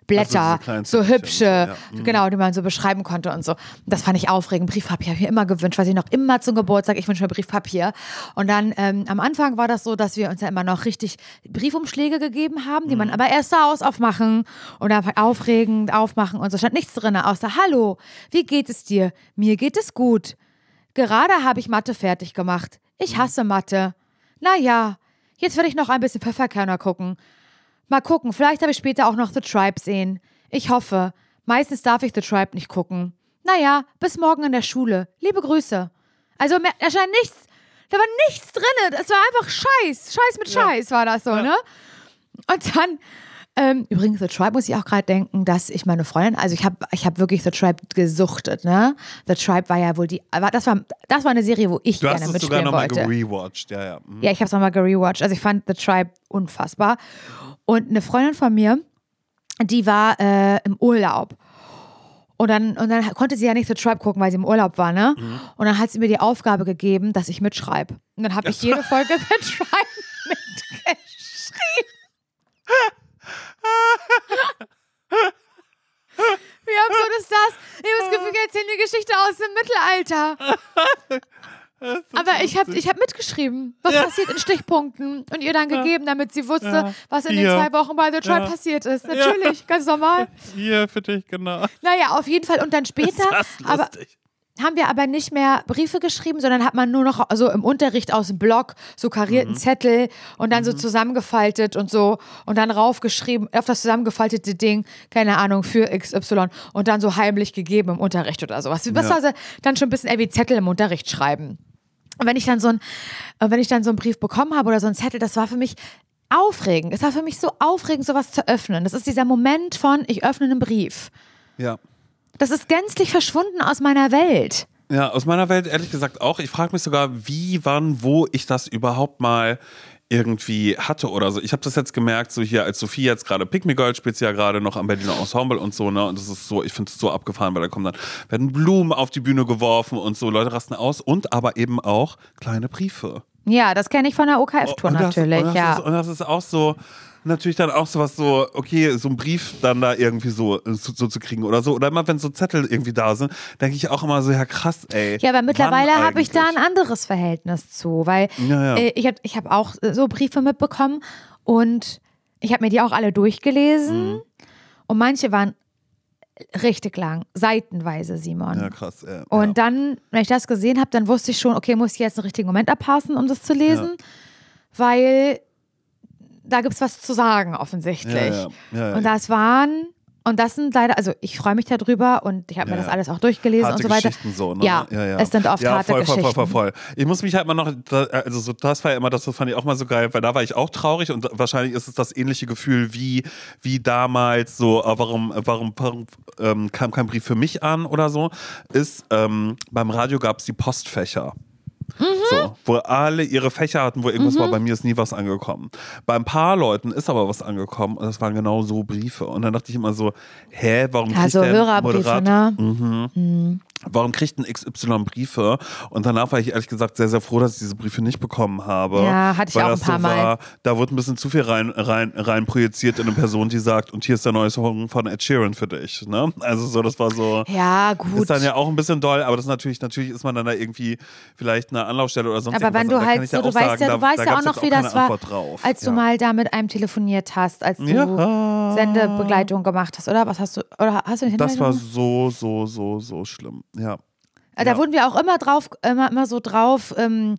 Blätter, Also so hübsche, ja. mhm. genau, die man so beschreiben konnte und so. Das fand ich aufregend. Briefpapier habe ich mir immer gewünscht, was ich noch immer zum Geburtstag, ich wünsche mir Briefpapier. Und dann ähm, am Anfang war das so, dass wir uns ja immer noch richtig Briefumschläge gegeben haben, die mhm. man aber erst da aus aufmachen und dann aufregend aufmachen und so. Stand nichts drin, außer Hallo, wie geht es dir? Mir geht es gut. Gerade habe ich Mathe fertig gemacht. Ich hasse Mathe. Naja, jetzt werde ich noch ein bisschen Pfefferkörner gucken. Mal gucken, vielleicht habe ich später auch noch The Tribe sehen. Ich hoffe. Meistens darf ich The Tribe nicht gucken. Naja, bis morgen in der Schule. Liebe Grüße. Also, da stand nichts, da war nichts drin. Es war einfach Scheiß. Scheiß mit Scheiß ja. war das so, ja. ne? Und dann, ähm, übrigens, The Tribe muss ich auch gerade denken, dass ich meine Freundin, also ich habe ich hab wirklich The Tribe gesuchtet, ne? The Tribe war ja wohl die, das war, das war eine Serie, wo ich du gerne mitspielen wollte. Du hast es sogar nochmal gerewatcht, ja, ja. Mhm. Ja, ich habe es nochmal gerewatcht. Also ich fand The Tribe unfassbar. Und eine Freundin von mir, die war äh, im Urlaub. Und dann, und dann konnte sie ja nicht The Tribe gucken, weil sie im Urlaub war, ne? Mhm. Und dann hat sie mir die Aufgabe gegeben, dass ich mitschreibe. Und dann habe ich jede Folge The Tribe mitgeschrieben. Wir haben so das, das. Ich habe das Gefühl, wir erzählen eine Geschichte aus dem Mittelalter. Aber ich habe ich hab mitgeschrieben, was ja. passiert in Stichpunkten und ihr dann gegeben, damit sie wusste, ja. was in den ja. zwei Wochen bei The Tribe ja. passiert ist. Natürlich, ja. ganz normal. Hier für dich, genau. Naja, auf jeden Fall. Und dann später aber, haben wir aber nicht mehr Briefe geschrieben, sondern hat man nur noch so im Unterricht aus dem Blog so karierten mhm. Zettel und dann mhm. so zusammengefaltet und so und dann raufgeschrieben, auf das zusammengefaltete Ding, keine Ahnung, für X Y und dann so heimlich gegeben im Unterricht oder sowas. Das ja. war dann schon ein bisschen eher wie Zettel im Unterricht schreiben. Und wenn ich dann so ein, wenn ich dann so einen Brief bekommen habe oder so einen Zettel, das war für mich aufregend. Es war für mich so aufregend, sowas zu öffnen. Das ist dieser Moment von, ich öffne einen Brief. Ja. Das ist gänzlich verschwunden aus meiner Welt. Ja, aus meiner Welt ehrlich gesagt auch. Ich frage mich sogar, wie, wann, wo ich das überhaupt mal irgendwie hatte oder so. Ich habe das jetzt gemerkt, so hier, als Sophie jetzt gerade Pick Me Girl spielt sie ja gerade noch am Berliner Ensemble und so, ne? Und das ist so, ich finde es so abgefahren, weil da kommen dann, werden Blumen auf die Bühne geworfen und so, Leute rasten aus und aber eben auch kleine Briefe. Ja, das kenne ich von der O K F-Tour natürlich, und das ja. Ist, und das ist auch so, natürlich dann auch sowas so, okay, so einen Brief dann da irgendwie so, so, so zu kriegen oder so. Oder immer, wenn so Zettel irgendwie da sind, denke ich auch immer so, ja krass, ey. Ja, aber mittlerweile habe ich da ein anderes Verhältnis zu, weil ja, ja. Äh, ich habe ich hab auch so Briefe mitbekommen und ich habe mir die auch alle durchgelesen mhm. und manche waren richtig lang, seitenweise, Simon. Ja, krass. Ja, und ja. dann, wenn ich das gesehen habe, dann wusste ich schon, okay, muss ich jetzt einen richtigen Moment abpassen, um das zu lesen, ja. weil da gibt es was zu sagen, offensichtlich. Ja, ja. Ja, ja. Und das waren, und das sind leider, also ich freue mich darüber und ich habe mir ja, das alles auch durchgelesen harte und so weiter. Geschichten so, ne? Ja, ja, ja, es sind oft ja, harte voll, Geschichten. Voll, voll, voll, voll. Ich muss mich halt mal noch, also so, das war ja immer, das fand ich auch mal so geil, weil da war ich auch traurig und wahrscheinlich ist es das ähnliche Gefühl wie, wie damals so, warum, warum, warum ähm, kam kein Brief für mich an oder so, ist, ähm, beim Radio gab es die Postfächer. Mhm. So, wo alle ihre Fächer hatten, wo irgendwas mhm. war, bei mir ist nie was angekommen. Bei ein paar Leuten ist aber was angekommen und das waren genau so Briefe. Und dann dachte ich immer so, hä, warum kriegt also der Hörerbriefe, Moderator... ne? Mhm. Mhm. Warum kriegt ein X Y Briefe? Und danach war ich ehrlich gesagt sehr, sehr froh, dass ich diese Briefe nicht bekommen habe. Ja, hatte ich weil auch ein das paar so war, Mal. Da wurde ein bisschen zu viel rein, rein, rein projiziert in eine Person, die sagt, und hier ist der neue Song von Ed Sheeran für dich. Ne? Also so, das war so... Ja, gut. Ist dann ja auch ein bisschen doll, aber das ist natürlich, natürlich ist man dann da irgendwie vielleicht eine Anlaufstelle oder sonst aber wenn du halt so, ja du weißt ja, du weißt ja auch noch, wie das war, als du ja. mal da mit einem telefoniert hast, als du ja. Sendebegleitung gemacht hast, oder? Was hast du, oder hast du nicht Das war so, so, so, so schlimm, ja. Da ja. wurden wir auch immer drauf, immer, immer so drauf, ähm,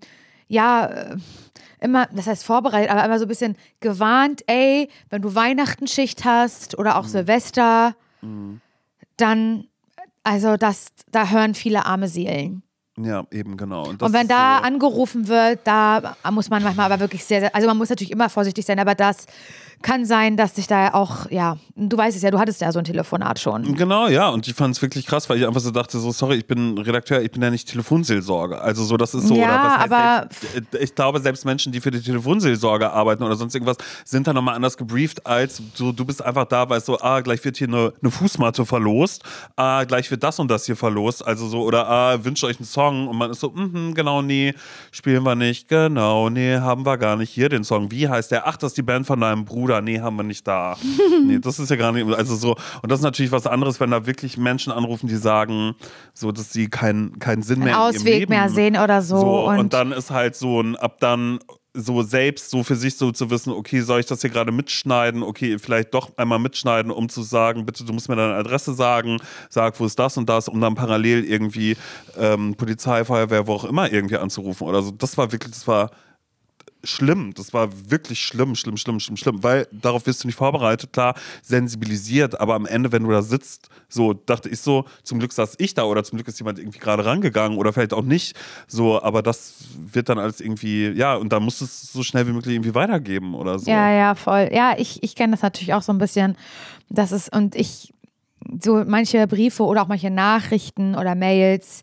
ja, immer, das heißt vorbereitet, aber immer so ein bisschen gewarnt, ey, wenn du Weihnachtenschicht hast oder auch mhm. Silvester, mhm. dann, also das, da hören viele arme Seelen. Ja, eben, genau. Und, das und wenn da so angerufen wird, da muss man manchmal aber wirklich sehr, sehr, also man muss natürlich immer vorsichtig sein, aber das kann sein, dass sich da auch, ja, du weißt es ja, du hattest ja so ein Telefonat schon. Genau, ja, und ich fand es wirklich krass, weil ich einfach so dachte, so, sorry, ich bin Redakteur, ich bin ja nicht Telefonseelsorger. Also so, das ist so, ja, oder was heißt aber selbst, ich glaube, selbst Menschen, die für die Telefonseelsorge arbeiten oder sonst irgendwas, sind da nochmal anders gebrieft, als so, du bist einfach da, weißt so, ah, gleich wird hier eine, eine Fußmatte verlost, ah, gleich wird das und das hier verlost, also so, oder ah, wünscht euch einen Song und man ist so, mhm, genau, nee, spielen wir nicht, genau, nee, haben wir gar nicht, hier den Song, wie heißt der? Ach, das ist die Band von deinem Bruder. Bruder, nee, haben wir nicht da. Nee, das ist ja gar nicht, also so, und das ist natürlich was anderes, wenn da wirklich Menschen anrufen, die sagen, so, dass sie keinen keinen Sinn mehr in ihrem Ausweg Leben mehr sehen oder so. so und, und dann ist halt so ein, ab dann so selbst so für sich so zu wissen, okay, soll ich das hier gerade mitschneiden? Okay, vielleicht doch einmal mitschneiden, um zu sagen, bitte, du musst mir deine Adresse sagen, sag, wo ist das und das, um dann parallel irgendwie ähm, Polizei, Feuerwehr, wo auch immer irgendwie anzurufen oder so. Das war wirklich, das war schlimm. Das war wirklich schlimm, schlimm, schlimm, schlimm, schlimm, weil darauf wirst du nicht vorbereitet, klar, sensibilisiert, aber am Ende, wenn du da sitzt, so dachte ich so, zum Glück saß ich da oder zum Glück ist jemand irgendwie gerade rangegangen oder vielleicht auch nicht, so, aber das wird dann alles irgendwie, ja, und da musst du es so schnell wie möglich irgendwie weitergeben oder so. Ja, ja, voll. Ja, ich, ich kenne das natürlich auch so ein bisschen, das ist, und ich, so manche Briefe oder auch manche Nachrichten oder Mails,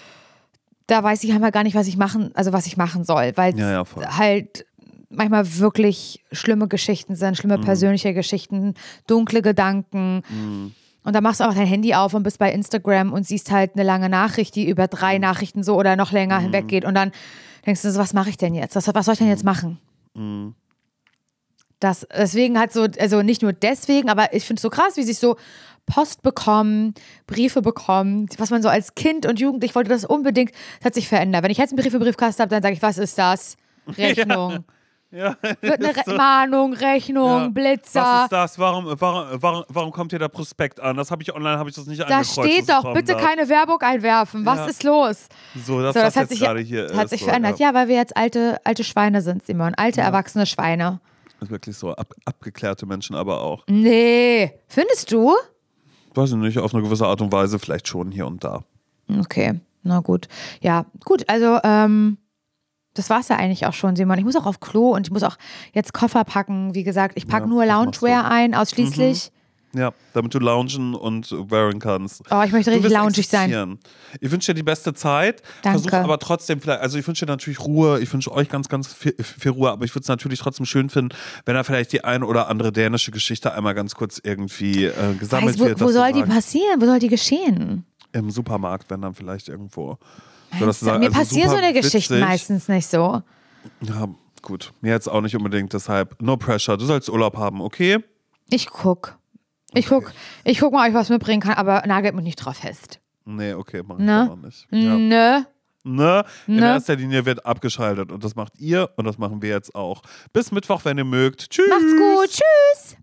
da weiß ich einmal gar nicht, was ich machen, also was ich machen soll, weil Ja, ja, voll. halt manchmal wirklich schlimme Geschichten sind, schlimme Mhm. persönliche Geschichten, dunkle Gedanken. Mhm. Und dann machst du auch dein Handy auf und bist bei Instagram und siehst halt eine lange Nachricht, die über drei Mhm. Nachrichten so oder noch länger Mhm. hinweg geht. Und dann denkst du so, was mache ich denn jetzt? Was, was soll ich denn jetzt machen? Mhm. Das, deswegen hat so, also nicht nur deswegen, aber ich finde es so krass, wie sich so Post bekommen, Briefe bekommen, was man so als Kind und Jugendlich wollte das unbedingt, das hat sich verändert. Wenn ich jetzt einen Brief im Briefkasten habe, dann sage ich, was ist das? Rechnung. Ja. Wird eine Re So. Mahnung, Rechnung, Ja. Blitzer. Was ist das? Warum, warum, warum, warum kommt hier der Prospekt an? Das habe ich online, habe ich das nicht Da angekreuzt. steht dass es doch, kommen bitte darf. keine Werbung einwerfen. Was Ja. ist los? So, dass So, das, das hat jetzt sich, gerade hier hat ist. sich so, verändert. Ja. Ja, weil wir jetzt alte, alte Schweine sind, Simon. Alte, Ja. erwachsene Schweine. Das ist wirklich so. Ab, abgeklärte Menschen aber auch. Nee. Findest du? Weiß ich nicht, auf eine gewisse Art und Weise vielleicht schon hier und da. Okay, na gut. Ja, gut, also ähm, das war's ja eigentlich auch schon, Simon. Ich muss auch auf Klo und ich muss auch jetzt Koffer packen. Wie gesagt, ich packe Ja, nur das machst Loungewear du. ein, ausschließlich. Ja, damit du loungen und wearen kannst. Oh, ich möchte Du richtig wirst loungig sein. existieren. Ich wünsche dir die beste Zeit. Danke. Versuch aber trotzdem vielleicht, also ich wünsche dir natürlich Ruhe. Ich wünsche euch ganz, ganz viel, viel Ruhe. Aber ich würde es natürlich trotzdem schön finden, wenn da vielleicht die ein oder andere dänische Geschichte einmal ganz kurz irgendwie äh, gesammelt Weiß, wo wird. wo dass du soll die sagst, passieren? Wo soll die geschehen? Im Supermarkt, wenn dann vielleicht irgendwo. So, dass Meinst du du? sagst, Mir also passieren so super eine Geschichten witzig. meistens nicht so. Ja, gut. Mir jetzt auch nicht unbedingt, deshalb no pressure. Du sollst Urlaub haben, okay? Ich guck. Ich guck, ich guck mal, ob ich was mitbringen kann, aber nagelt mich nicht drauf fest. Nee, okay, mach ich Ne? dann auch nicht. Ja. Ne? Ne? In Ne? erster Linie wird abgeschaltet und das macht ihr und das machen wir jetzt auch. Bis Mittwoch, wenn ihr mögt. Tschüss. Macht's gut. Tschüss.